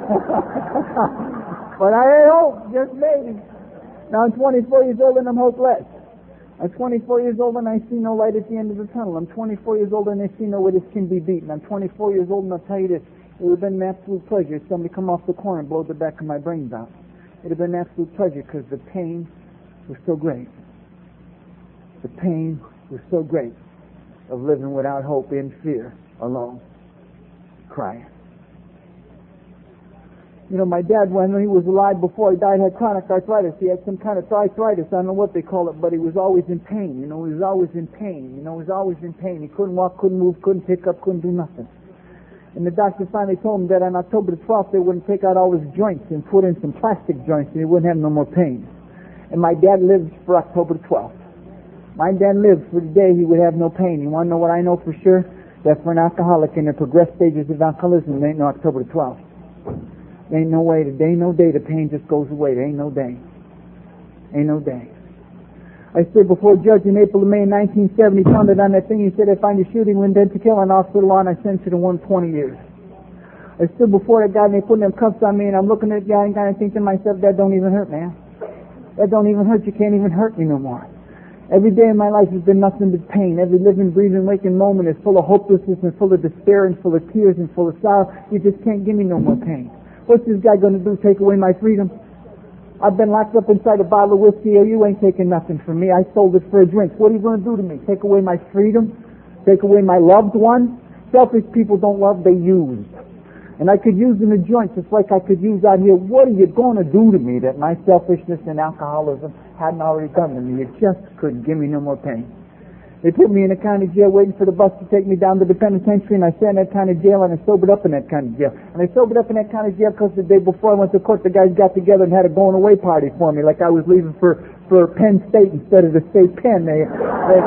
But I had hope, just maybe. Now I'm twenty-four years old and I'm hopeless. I'm twenty-four years old and I see no light at the end of the tunnel. I'm twenty-four years old and I see no way this can be beaten. I'm twenty-four years old and I'll tell you this. It would have been an absolute pleasure if somebody come off the corner and blow the back of my brains out. It would have been an absolute pleasure because the pain was so great. The pain was so great of living without hope, in fear, alone, crying. You know, my dad, when he was alive before he died, had chronic arthritis. He had some kind of arthritis. I don't know what they call it, but he was always in pain. You know, he was always in pain. You know, he was always in pain. He couldn't walk, couldn't move, couldn't pick up, couldn't do nothing. And the doctor finally told him that on October the twelfth, they wouldn't take out all his joints and put in some plastic joints and he wouldn't have no more pain. And my dad lived for October the twelfth. My dad lived for the day he would have no pain. You want to know what I know for sure? That for an alcoholic in the progressed stages of alcoholism, there ain't no October the twelfth. There ain't no way, there ain't no day the pain just goes away. There ain't no day. Ain't no day. I stood before a judge in April and May nineteen seventy, pounded on that thing. He said, "I find you shooting with intent to kill on hospital law, and I sentenced you to one hundred twenty years. I stood before that guy and they put them cuffs on me, and I'm looking at the guy and kind of thinking to myself, that don't even hurt, man. That don't even hurt. You can't even hurt me no more. Every day of my life has been nothing but pain. Every living, breathing, waking moment is full of hopelessness and full of despair and full of tears and full of sorrow. You just can't give me no more pain. What's this guy going to do, take away my freedom? I've been locked up inside a bottle of whiskey, or you ain't taking nothing from me. I sold it for a drink. What are you going to do to me? Take away my freedom? Take away my loved one? Selfish people don't love, they use. And I could use in a joint just like I could use out here. What are you going to do to me that my selfishness and alcoholism hadn't already done to me? You just couldn't give me no more pain. They put me in a county jail waiting for the bus to take me down to the penitentiary, and I sat in that county jail and I sobered up in that county jail. And I sobered up in that county jail because the day before I went to court, the guys got together and had a going away party for me, like I was leaving for, for Penn State instead of the state pen. They, they,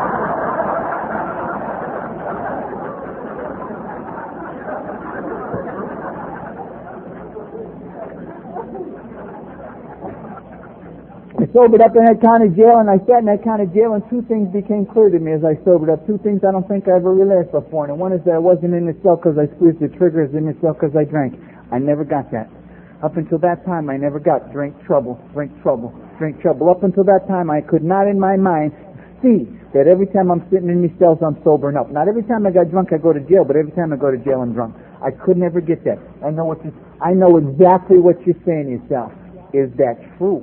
I sobered up in that county jail, and I sat in that county jail, and two things became clear to me as I sobered up. Two things I don't think I ever realized before. And one is that I wasn't in the cell because I squeezed the trigger. I was in the cell because I drank. I never got that. Up until that time, I never got drink trouble, drink trouble, drink trouble. Up until that time, I could not in my mind see that every time I'm sitting in these cells, I'm sobering up. Not every time I got drunk, I go to jail, but every time I go to jail, I'm drunk. I could never get that. I know what you, I know exactly what you're saying to yourself. Is that true?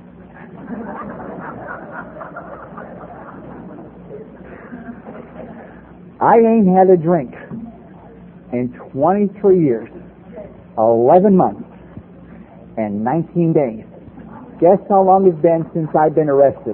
I ain't had a drink in twenty-three years, eleven months, and nineteen days. Guess how long it's been since I've been arrested?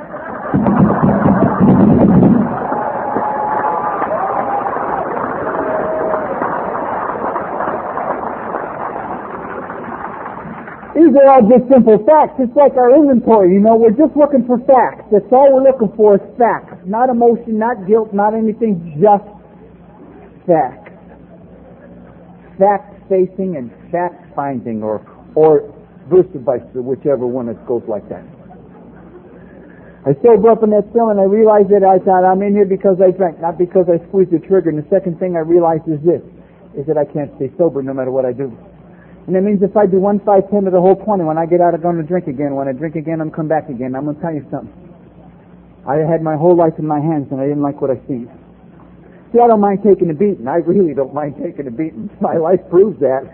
These are all just simple facts. It's like our inventory, you know. We're just looking for facts. That's all we're looking for is facts. Not emotion, not guilt, not anything, just facts. Fact-facing and fact-finding, or or versa versa, whichever one it goes like that. I sobered up in that cell and I realized that I thought I'm in here because I drank, not because I squeezed the trigger. And the second thing I realized is this, is that I can't stay sober no matter what I do. And that means if I do one, five, ten of the whole twenty, when I get out, I'm going to drink again. When I drink again, I'm come back again. I'm going to tell you something. I had my whole life in my hands, and I didn't like what I see. See, I don't mind taking a beating. I really don't mind taking a beating. My life proves that.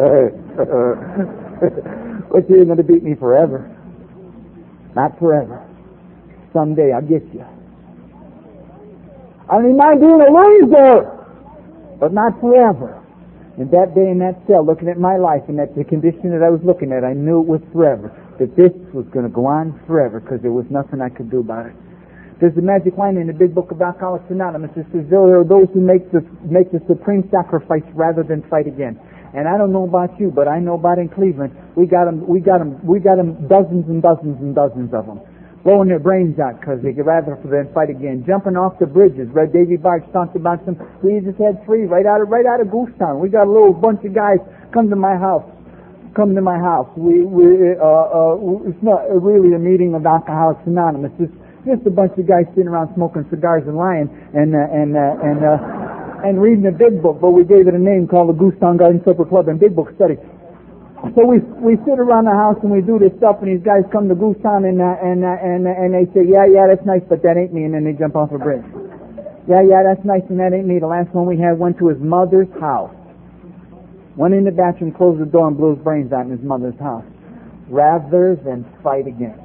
But you're going to beat me forever. Not forever. Someday I'll get you. I don't even mind being a loser, but not forever. And that day in that cell, looking at my life and at the condition that I was looking at, I knew it was forever. That this was going to go on forever because there was nothing I could do about it. There's a magic line in the big book of Alcoholics Anonymous. It says there are those who make the, make the supreme sacrifice rather than fight again. And I don't know about you, but I know about in Cleveland, we got them, we got them, we got them dozens and dozens and dozens of them. Blowing their brains out because they could rather than fight again. Jumping off the bridges. Red Davy Barge talked about some. We just had three right out of right out of Goosetown. We got a little bunch of guys come to my house. Come to my house. We we uh, uh, it's not really a meeting of Alcoholics Anonymous. It's just a bunch of guys sitting around smoking cigars and lying and uh, and uh, and uh, and reading a big book. But we gave it a name called the Goosetown Garden Supper Club and Big Book Study. So we we sit around the house and we do this stuff, and these guys come to Goosetown and uh, and uh, and uh, and they say, yeah, yeah, that's nice, but that ain't me, and then they jump off a bridge. Yeah, yeah, that's nice, and that ain't me. The last one we had went to his mother's house, went in the bathroom, closed the door, and blew his brains out in his mother's house, rather than fight again.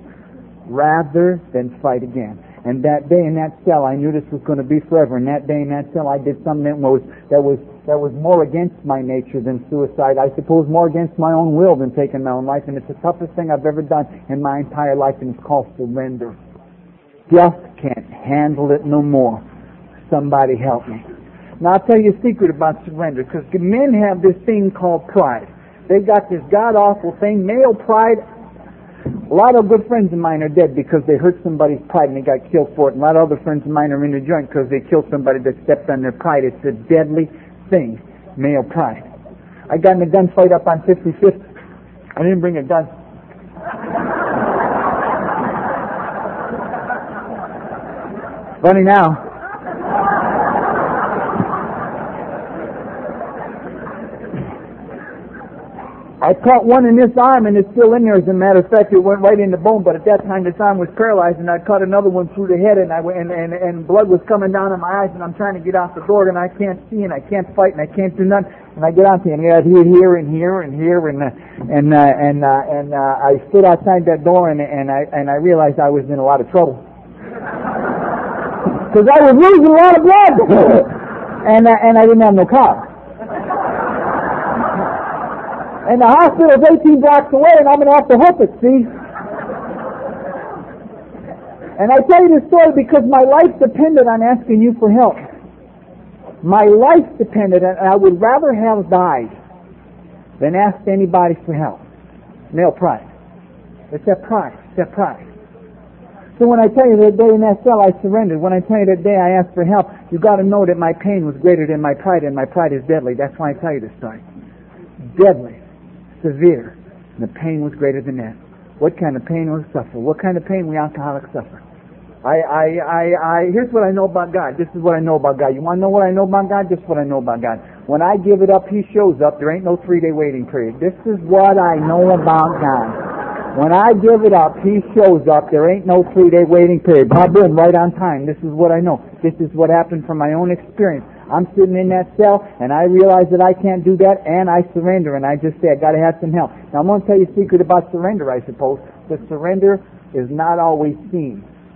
Rather than fight again. And that day in that cell, I knew this was going to be forever. And that day in that cell, I did something that was that was that was more against my nature than suicide. I suppose more against my own will than taking my own life. And it's the toughest thing I've ever done in my entire life, and it's called surrender. Just can't handle it no more. Somebody help me. Now I'll tell you a secret about surrender, because men have this thing called pride. They've got this god-awful thing, male pride. A lot of good friends of mine are dead because they hurt somebody's pride and they got killed for it. And a lot of other friends of mine are in the joint because they killed somebody that stepped on their pride. It's a deadly thing, male pride. I got in a gunfight up on fifty-fifth. I didn't bring a gun. Funny now. I caught one in this arm, and it's still in there. As a matter of fact, it went right in the bone. But at that time, this arm was paralyzed, and I caught another one through the head, and I and, and and blood was coming down in my eyes, and I'm trying to get out the door, and I can't see, and I can't fight, and I can't do nothing. And I get out there, and I hear here and here and here, and uh, and uh, and uh, and uh, I stood outside that door, and and I and I realized I was in a lot of trouble because I was losing a lot of blood, and uh, and I didn't have no car. And the hospital is eighteen blocks away, and I'm going to have to hoof it, see? And I tell you this story because my life depended on asking you for help. My life depended, and I would rather have died than asked anybody for help. Male pride. It's that pride. It's that pride. So when I tell you that day in that cell I surrendered, when I tell you that day I asked for help, you got to know that my pain was greater than my pride, and my pride is deadly. That's why I tell you this story. Deadly. Severe. And the pain was greater than that. What kind of pain we suffer? What kind of pain we alcoholics suffer? I, I, I, I, here's what I know about God. This is what I know about God. You want to know what I know about God? This is what I know about God. When I give it up, He shows up. There ain't no three-day waiting period. This is what I know about God. When I give it up, He shows up. There ain't no three-day waiting period. Bob, boom, right on time. This is what I know. This is what happened from my own experience. I'm sitting in that cell, and I realize that I can't do that, and I surrender, and I just say, I got to have some help. Now, I'm going to tell you a secret about surrender, I suppose. The surrender is not always seen.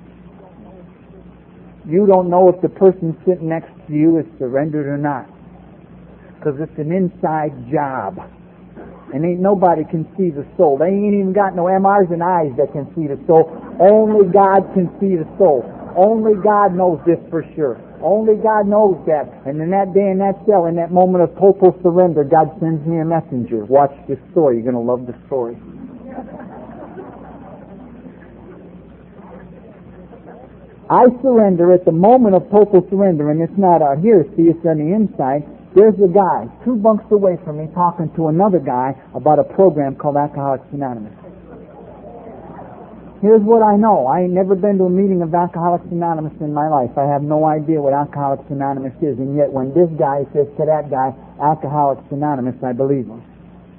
You don't know if the person sitting next to you is surrendered or not, because it's an inside job, and ain't nobody can see the soul. They ain't even got no M Rs and eyes that can see the soul. Only God can see the soul. Only God knows this for sure. Only God knows that. And in that day, in that cell, in that moment of total surrender, God sends me a messenger. Watch this story. You're going to love the story. I surrender at the moment of total surrender, and it's not out here. See, it's on the inside. There's a guy two bunks away from me talking to another guy about a program called Alcoholics Anonymous. Here's what I know. I ain't never been to a meeting of Alcoholics Anonymous in my life. I have no idea what Alcoholics Anonymous is. And yet when this guy says to that guy, Alcoholics Anonymous, I believe him.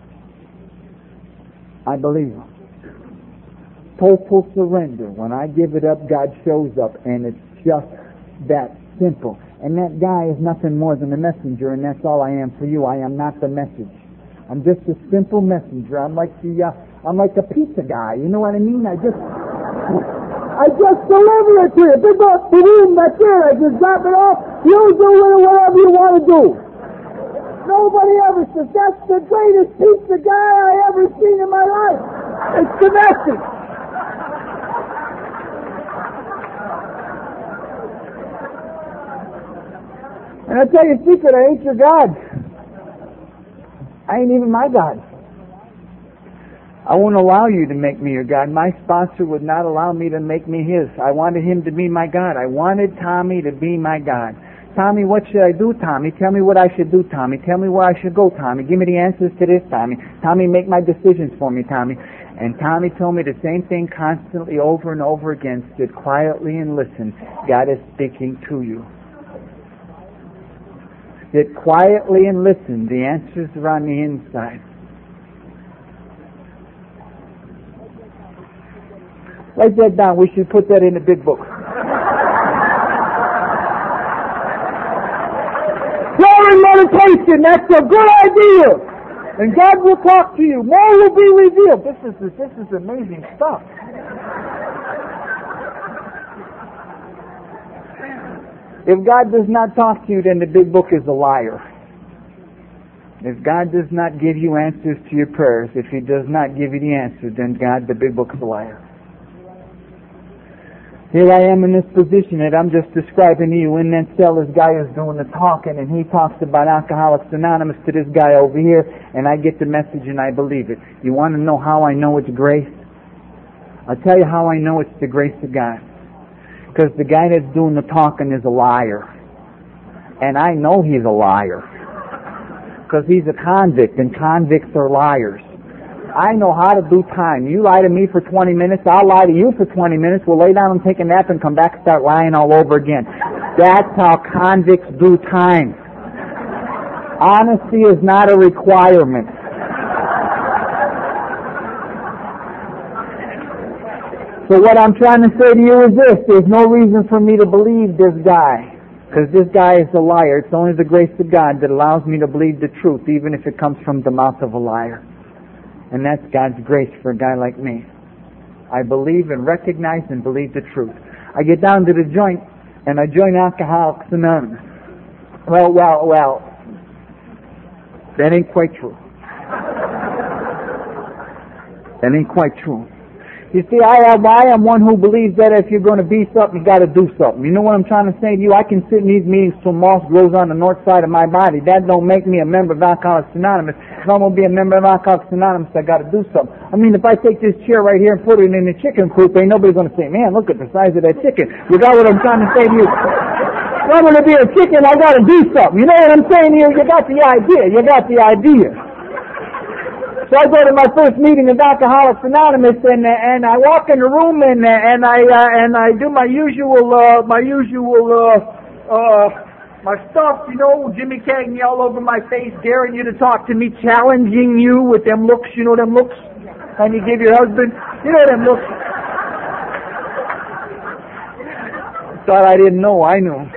I believe him. Total surrender. When I give it up, God shows up. And it's just that simple. And that guy is nothing more than a messenger, and that's all I am for you. I am not the message. I'm just a simple messenger. I'm like the... Uh, I'm like a pizza guy, you know what I mean? I just, I just deliver it to you. Big up, boom, that's it. I just drop it off. You do with it whatever you want to do. Nobody ever says, that's the greatest pizza guy I ever seen in my life. It's the message. And I tell you a secret, I ain't your God. I ain't even my God. I won't allow you to make me your God. My sponsor would not allow me to make me his. I wanted him to be my God. I wanted Tommy to be my God. Tommy, what should I do, Tommy? Tell me what I should do, Tommy. Tell me where I should go, Tommy. Give me the answers to this, Tommy. Tommy, make my decisions for me, Tommy. And Tommy told me the same thing constantly over and over again. Sit quietly and listen. God is speaking to you. Sit quietly and listen. The answers are on the inside. Write that down. We should put that in the big book. Prayer and meditation. That's a good idea. And God will talk to you. More will be revealed. This is this is amazing stuff. If God does not talk to you, then the big book is a liar. If God does not give you answers to your prayers, if He does not give you the answer, then God, the big book is a liar. Here I am in this position that I'm just describing to you. In that cell, this guy is doing the talking, and he talks about Alcoholics Anonymous to this guy over here, and I get the message and I believe it. You want to know how I know it's grace? I'll tell you how I know it's the grace of God. Because the guy that's doing the talking is a liar. And I know he's a liar. Because he's a convict, and convicts are liars. I know how to do time. You lie to me for twenty minutes, I'll lie to you for twenty minutes. We'll lay down and take a nap and come back and start lying all over again. That's how convicts do time. Honesty is not a requirement. So what I'm trying to say to you is this. There's no reason for me to believe this guy. Because this guy is a liar. It's only the grace of God that allows me to believe the truth, even if it comes from the mouth of a liar. And that's God's grace for a guy like me. I believe and recognize and believe the truth. I get down to the joint and I join Alcoholics Anonymous. Well, well, well. That ain't quite true. That ain't quite true. You see, I am, I am one who believes that if you're going to be something, you got to do something. You know what I'm trying to say to you? I can sit in these meetings till moss grows on the north side of my body. That don't make me a member of Alcoholics Anonymous. If I'm going to be a member of Alcoholics Anonymous, I got to do something. I mean, if I take this chair right here and put it in the chicken coop, ain't nobody going to say, man, look at the size of that chicken. You got what I'm trying to say to you? If I'm going to be a chicken, I got to do something. You know what I'm saying to you? You got the idea. You got the idea. So I go to my first meeting of Alcoholics Anonymous, and and I walk in the room, and and I uh, and I do my usual uh, my usual uh, uh, my stuff, you know, Jimmy Cagney all over my face, daring you to talk to me, challenging you with them looks, you know them looks, and you give your husband, you know them looks. Thought I didn't know, I knew.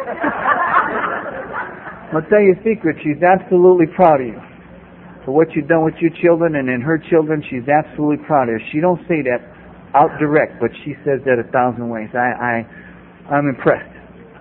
I'll tell you a secret. She's absolutely proud of you. For what you've done with your children and in her children, she's absolutely proud of you. She don't say that out direct, but she says that a thousand ways. I, I, I'm impressed.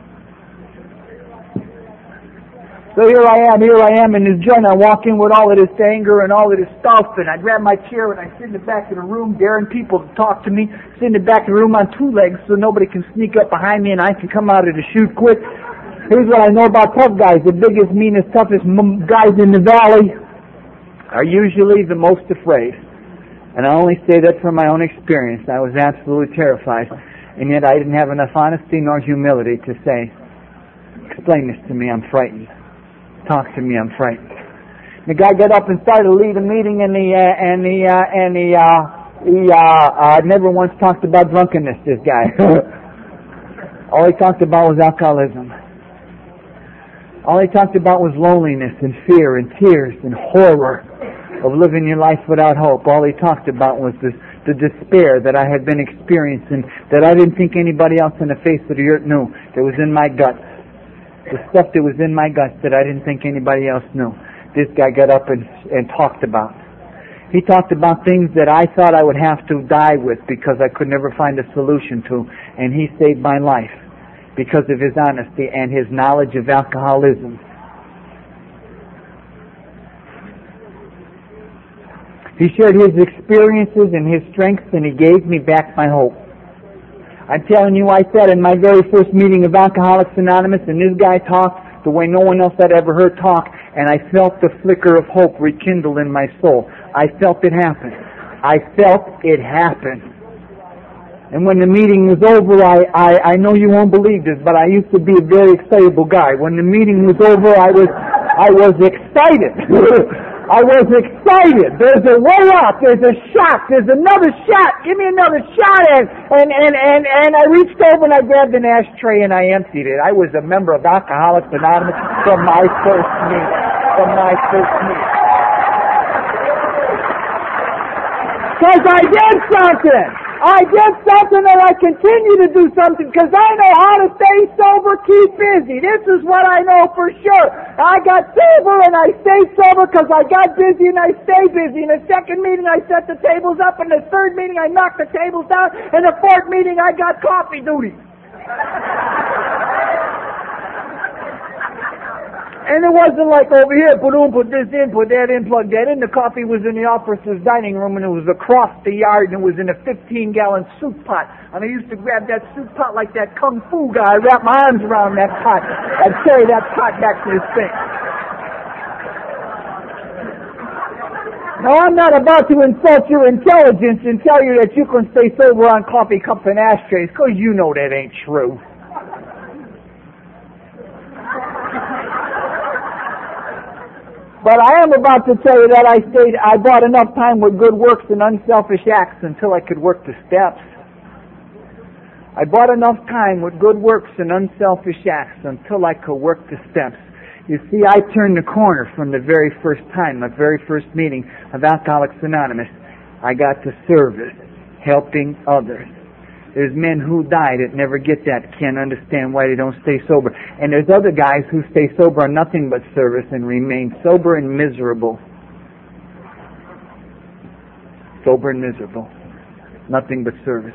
So here I am, here I am in this joint. I walk in with all of this anger and all of this stuff, and I grab my chair and I sit in the back of the room, daring people to talk to me. Sit in the back of the room on two legs so nobody can sneak up behind me and I can come out of the chute quick. Here's what I know about tough guys. The biggest, meanest, toughest m- guys in the valley are usually the most afraid. And I only say that from my own experience. I was absolutely terrified. And yet I didn't have enough honesty nor humility to say, explain this to me, I'm frightened. Talk to me, I'm frightened. The guy got up and started to lead a meeting, and he, uh, and he, uh, and he, uh, he uh, uh, never once talked about drunkenness, this guy. All he talked about was alcoholism. All he talked about was loneliness and fear and tears and horror of living your life without hope. All he talked about was this, the despair that I had been experiencing, that I didn't think anybody else on the face of the earth knew, that was in my gut. The stuff that was in my guts that I didn't think anybody else knew. This guy got up and, and talked about. He talked about things that I thought I would have to die with because I could never find a solution to, and he saved my life because of his honesty and his knowledge of alcoholism. He shared his experiences and his strengths, and he gave me back my hope. I'm telling you, I sat in my very first meeting of Alcoholics Anonymous, and this guy talked the way no one else I'd ever heard talk, and I felt the flicker of hope rekindle in my soul. I felt it happen. I felt it happen. And when the meeting was over, I, I, I know you won't believe this, but I used to be a very excitable guy. When the meeting was over, I was I was excited. I was excited. There's a way out. There's a shot. There's another shot. Give me another shot. And, and, and, and, and I reached over and I grabbed an ashtray and I emptied it. I was a member of Alcoholics Anonymous from my first meeting. From my first meeting. Because I did something. I did something and I continue to do something because I know how to stay sober, keep busy. This is what I know for sure. I got sober and I stayed sober because I got busy and I stayed busy. In the second meeting I set the tables up. In the third meeting I knocked the tables down. In the fourth meeting I got coffee duty. And it wasn't like over here, put on, put this in, put that in, plug that in. The coffee was in the officer's dining room, and it was across the yard, and it was in a fifteen-gallon soup pot. And I used to grab that soup pot like that kung fu guy, wrap my arms around that pot, and carry that pot back to the sink. Now, I'm not about to insult your intelligence and tell you that you can stay sober on coffee cups and ashtrays, because you know that ain't true. But I am about to tell you that I stayed, I bought enough time with good works and unselfish acts until I could work the steps. I bought enough time with good works and unselfish acts until I could work the steps. You see, I turned the corner from the very first time, my very first meeting of Alcoholics Anonymous. I got to service, helping others. There's men who die that never get that, can't understand why they don't stay sober. And there's other guys who stay sober on nothing but service and remain sober and miserable. Sober and miserable. Nothing but service.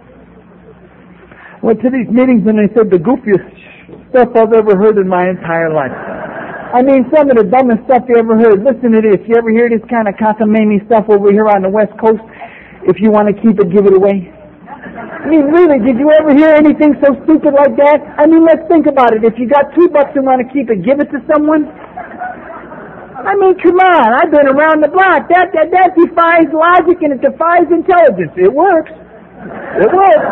Went to these meetings and they said the goofiest stuff I've ever heard in my entire life. I mean, some of the dumbest stuff you ever heard. Listen to this. You ever hear this kind of cockamamie stuff over here on the West Coast? If you want to keep it, give it away. I mean, really, did you ever hear anything so stupid like that? I mean, let's think about it. If you got two bucks and want to keep it, give it to someone. I mean, come on. I've been around the block. That that that defies logic and it defies intelligence. It works. It works.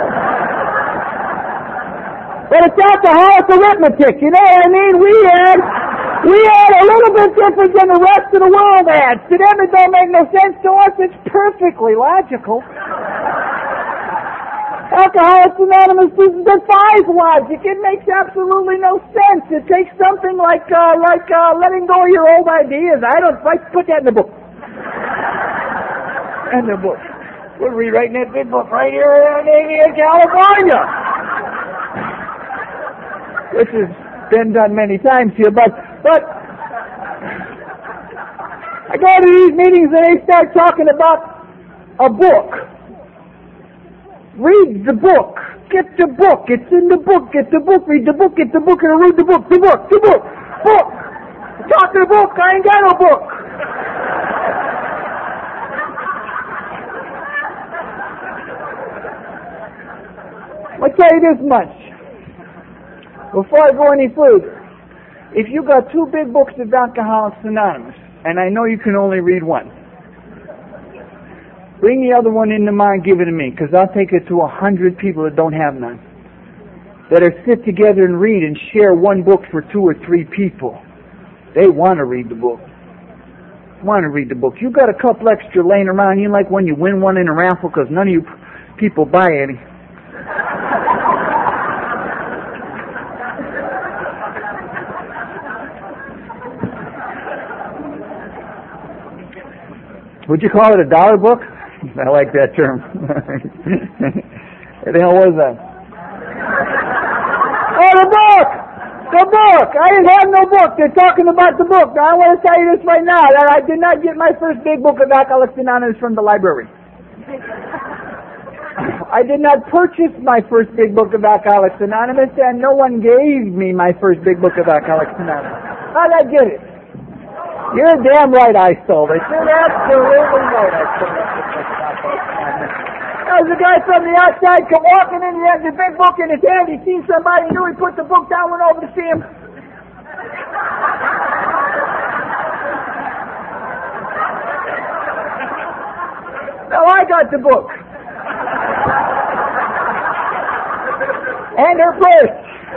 But it's alcoholic arithmetic. You know what I mean? We had we had a little bit different than the rest of the world had. To them, it don't make no sense. To us, it's perfectly logical. Alcoholics Anonymous defies logic. It makes absolutely no sense. It takes something like uh, like uh, letting go of your old ideas. I don't like put that in the book. In the book. We're rewriting that big book right here in California, which has been done many times here. But but I go to these meetings and they start talking about a book. Read the book. Get the book. It's in the book. Get the book. Read the book. Get the book and read the book. The book. The book. Book. Talk to the book. I ain't got no book. I'll tell you this much. Before I go any further, if you got two big books of Alcoholics Anonymous, and I know you can only read one, bring the other one in tomorrow and give it to me, because I'll take it to a hundred people that don't have none. That are sit together and read and share one book for two or three people. They want to read the book. Want to read the book. You got a couple extra laying around. You like when you win one in a raffle, because none of you people buy any. Would you call it a dollar book? I like that term. What the hell was that? Oh, the book! The book! I didn't have no book. They're talking about the book. Now, I want to tell you this right now, that I did not get my first big book of Alcoholics Anonymous from the library. I did not purchase my first big book of Alcoholics Anonymous, and no one gave me my first big book of Alcoholics Anonymous. How'd I get it? You're damn right I stole it. You're absolutely right I stole it. There was a guy from the outside come walking in, he had the big book in his hand, he seen somebody, he knew he put the book down, went over to see him. Now I got the book. And her purse.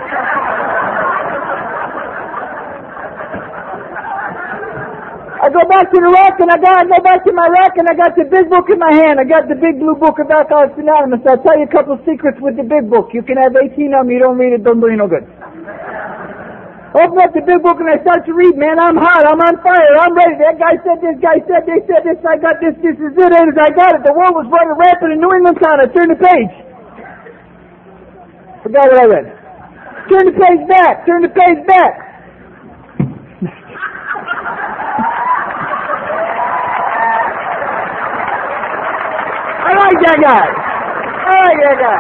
I go back to the rack and I got I go back to my rack and I got the big book in my hand. I got the big blue book of Alcoholics Anonymous. I'll tell you a couple of secrets with the big book. You can have eighteen of them, you don't read it, don't do you no good. Open up the big book and I start to read, man, I'm hot, I'm on fire, I'm ready. That guy said this, guy said they said this, I got this, this is it, and I got it. The world was running rampant in New England town. I turned the page. Forgot what I read. Turn the page back, turn the page back. I like that guy. I like that guy.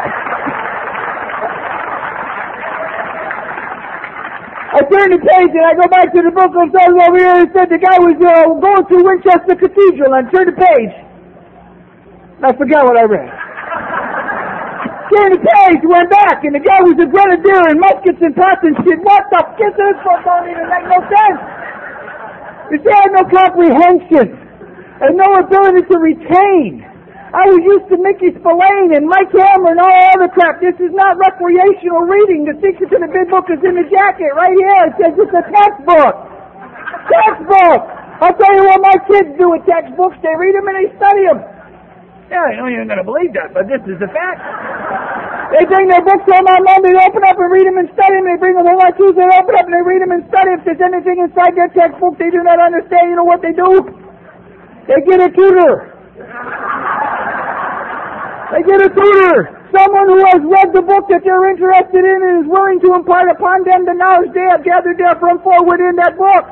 I turned the page and I go back to the book and says over here and said the guy was uh, going through Winchester Cathedral and I turned the page. And I forgot what I read. Turned the page, went back, and the guy was a grenadier and muskets and pots and shit. What the fuck? This book don't even make no sense. You see, I had no comprehension and no ability to retain. I was used to Mickey Spillane and Mike Hammer and all that other crap. This is not recreational reading. The secret to the big book is in the jacket right here. It says it's a textbook. Textbook! I'll tell you what my kids do with textbooks. They read them and they study them. Yeah, I know you're going to believe that, but this is the fact. They bring their books home on Monday, they open up and read them and study them. They bring them home on Tuesday, they open up and they read them and study. If there's anything inside their textbook they do not understand, you know what they do? They get a tutor. They get a tutor. Someone who has read the book that they're interested in and is willing to impart upon them the knowledge they have gathered therefrom forward in that book.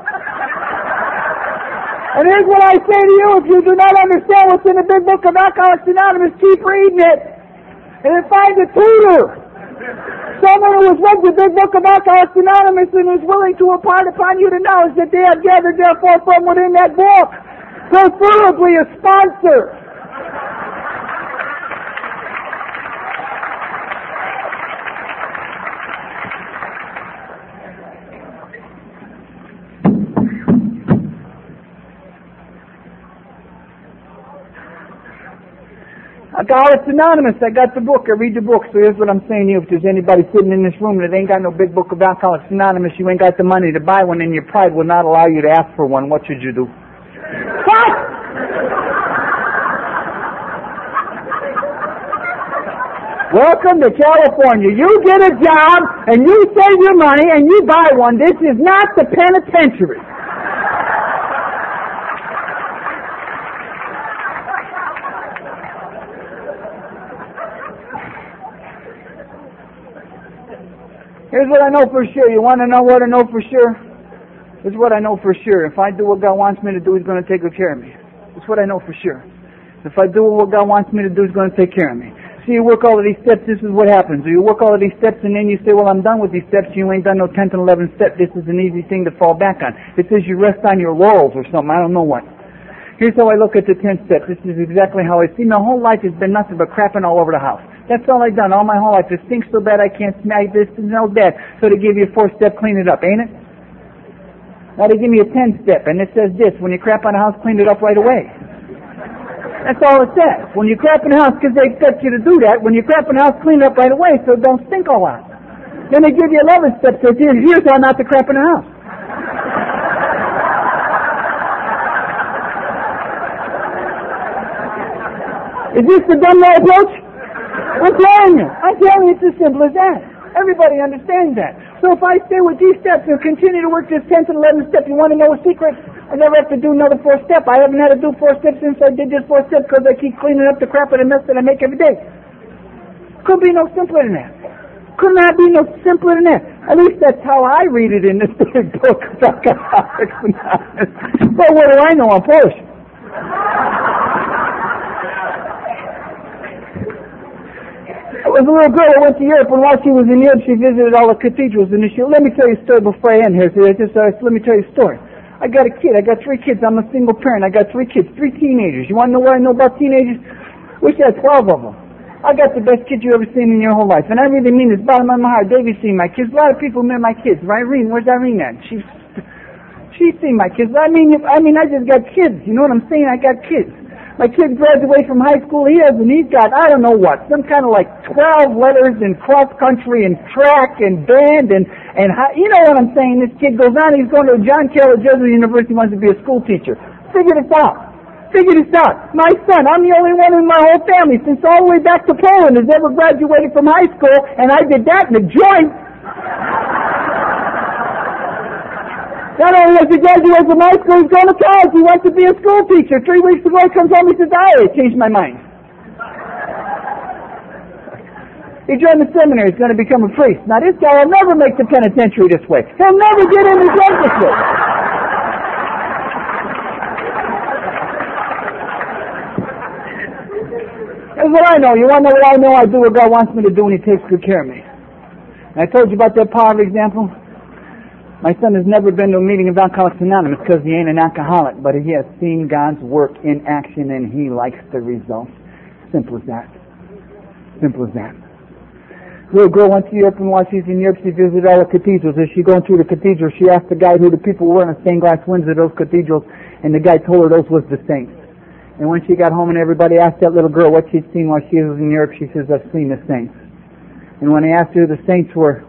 And here's what I say to you: if you do not understand what's in the big book of Alcoholics Anonymous, keep reading it. And then find a tutor. Someone who has read the big book of Alcoholics Anonymous and is willing to impart upon you the knowledge that they have gathered therefore from within that book. Preferably a sponsor. Alcoholics Anonymous, I got the book, I read the book, so here's what I'm saying to you. If there's anybody sitting in this room that ain't got no big book of Alcoholics Anonymous, you ain't got the money to buy one, and your pride will not allow you to ask for one, what should you do? What? Welcome to California. You get a job, and you save your money, and you buy one. This is not the penitentiary. Here's what I know for sure. You want to know what I know for sure? This is what I know for sure. If I do what God wants me to do, He's going to take good care of me. That's what I know for sure. If I do what God wants me to do, He's going to take care of me. See, you work all of these steps, this is what happens. You work all of these steps and then you say, well, I'm done with these steps. You ain't done no tenth and eleventh step. This is an easy thing to fall back on. It says you rest on your laurels or something. I don't know what. Here's how I look at the tenth step. This is exactly how I see. My whole life has been nothing but crapping all over the house. That's all I've done all my whole life. It stinks so bad I can't smell this and no bad. So they give you a four step, clean it up, ain't it? Now they give me a ten step and it says this: when you crap on a house, clean it up right away. That's all it says. When you crap in a house, because they expect you to do that, when you crap in a house, clean it up right away so it don't stink all out. Then they give you eleven steps, so here's, here's how not to crap in a house. Is this the dumb way approach? I'm telling you. I'm telling you it's as simple as that. Everybody understands that. So if I stay with these steps and continue to work this tenth and eleventh step, you want to know a secret? I never have to do another fourth step. I haven't had to do four steps since I did this fourth step because I keep cleaning up the crap and the mess that I make every day. Couldn't be no simpler than that. Could not be no simpler than that. At least that's how I read it in this big book of Alcoholics Anonymous. But what do I know? I'm Polish. There was a little girl that went to Europe, and while she was in Europe, she visited all the cathedrals. And she, let me tell you a story before I end here. So just, uh, let me tell you a story. I got a kid. I got three kids. I'm a single parent. I got three kids, three teenagers. You want to know what I know about teenagers? Wish I had twelve of them. I got the best kid you ever seen in your whole life. And I really mean this, bottom of my heart. Davy's seen my kids. A lot of people met my kids. Irene, where's Irene at? She's, she's seen my kids. I mean, I mean, I just got kids. You know what I'm saying? I got kids. My kid graduated from high school. He has, and he's got, I don't know what, some kind of like twelve letters in cross country and track and band and, and high, you know what I'm saying? This kid goes on, he's going to John Carroll Jesuit University, wants to be a school teacher. Figure this out. Figure this out. My son, I'm the only one in my whole family since all the way back to Poland has ever graduated from high school, and I did that in a joint. Not only has he graduated from high school, he's going to college. He wants to be a school teacher. Three weeks ago, he comes home, he says, I changed my mind. He joined the seminary. He's going to become a priest. Now, this guy will never make the penitentiary this way. He'll never get into jail this way. Here's what I know. You want to know what I know? I do what God wants me to do, and He takes good care of me. And I told you about that power example. My son has never been to a meeting of Alcoholics Anonymous because he ain't an alcoholic, but he has seen God's work in action and he likes the results. Simple as that. Simple as that. Little girl went to Europe, and while she's in Europe, she visited all the cathedrals. As she going through the cathedrals, she asked the guide who the people were in the stained glass windows of those cathedrals, and the guy told her those was the saints. And when she got home and everybody asked that little girl what she'd seen while she was in Europe, she says, I've seen the saints. And when they asked her who the saints were,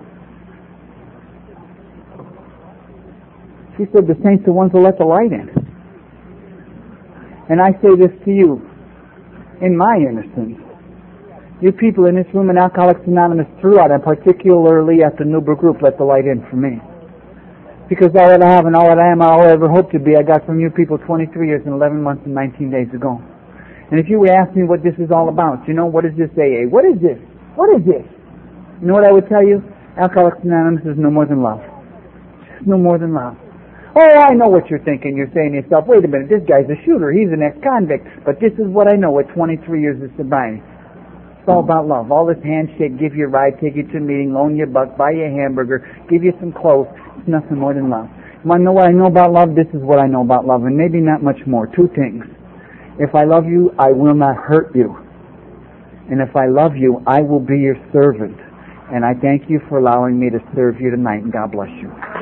she said, the saints are the ones who let the light in. And I say this to you, in my innocence, you people in this room in Alcoholics Anonymous throughout, and particularly at the Newbrook group, let the light in for me. Because all that I have and all that I am, all I ever hope to be, I got from you people twenty-three years and eleven months and nineteen days ago. And if you would ask me what this is all about, you know, what is this A A? What is this? What is this? You know what I would tell you? Alcoholics Anonymous is no more than love. It's no more than love. Oh, I know what you're thinking. You're saying to yourself, wait a minute, this guy's a shooter. He's an ex-convict. But this is what I know with twenty-three years of sobriety. It's all about love. All this handshake, give you a ride, take you to a meeting, loan you a buck, buy you a hamburger, give you some clothes. It's nothing more than love. Want to know what I know about love? This is what I know about love, and maybe not much more. Two things. If I love you, I will not hurt you. And if I love you, I will be your servant. And I thank you for allowing me to serve you tonight, and God bless you.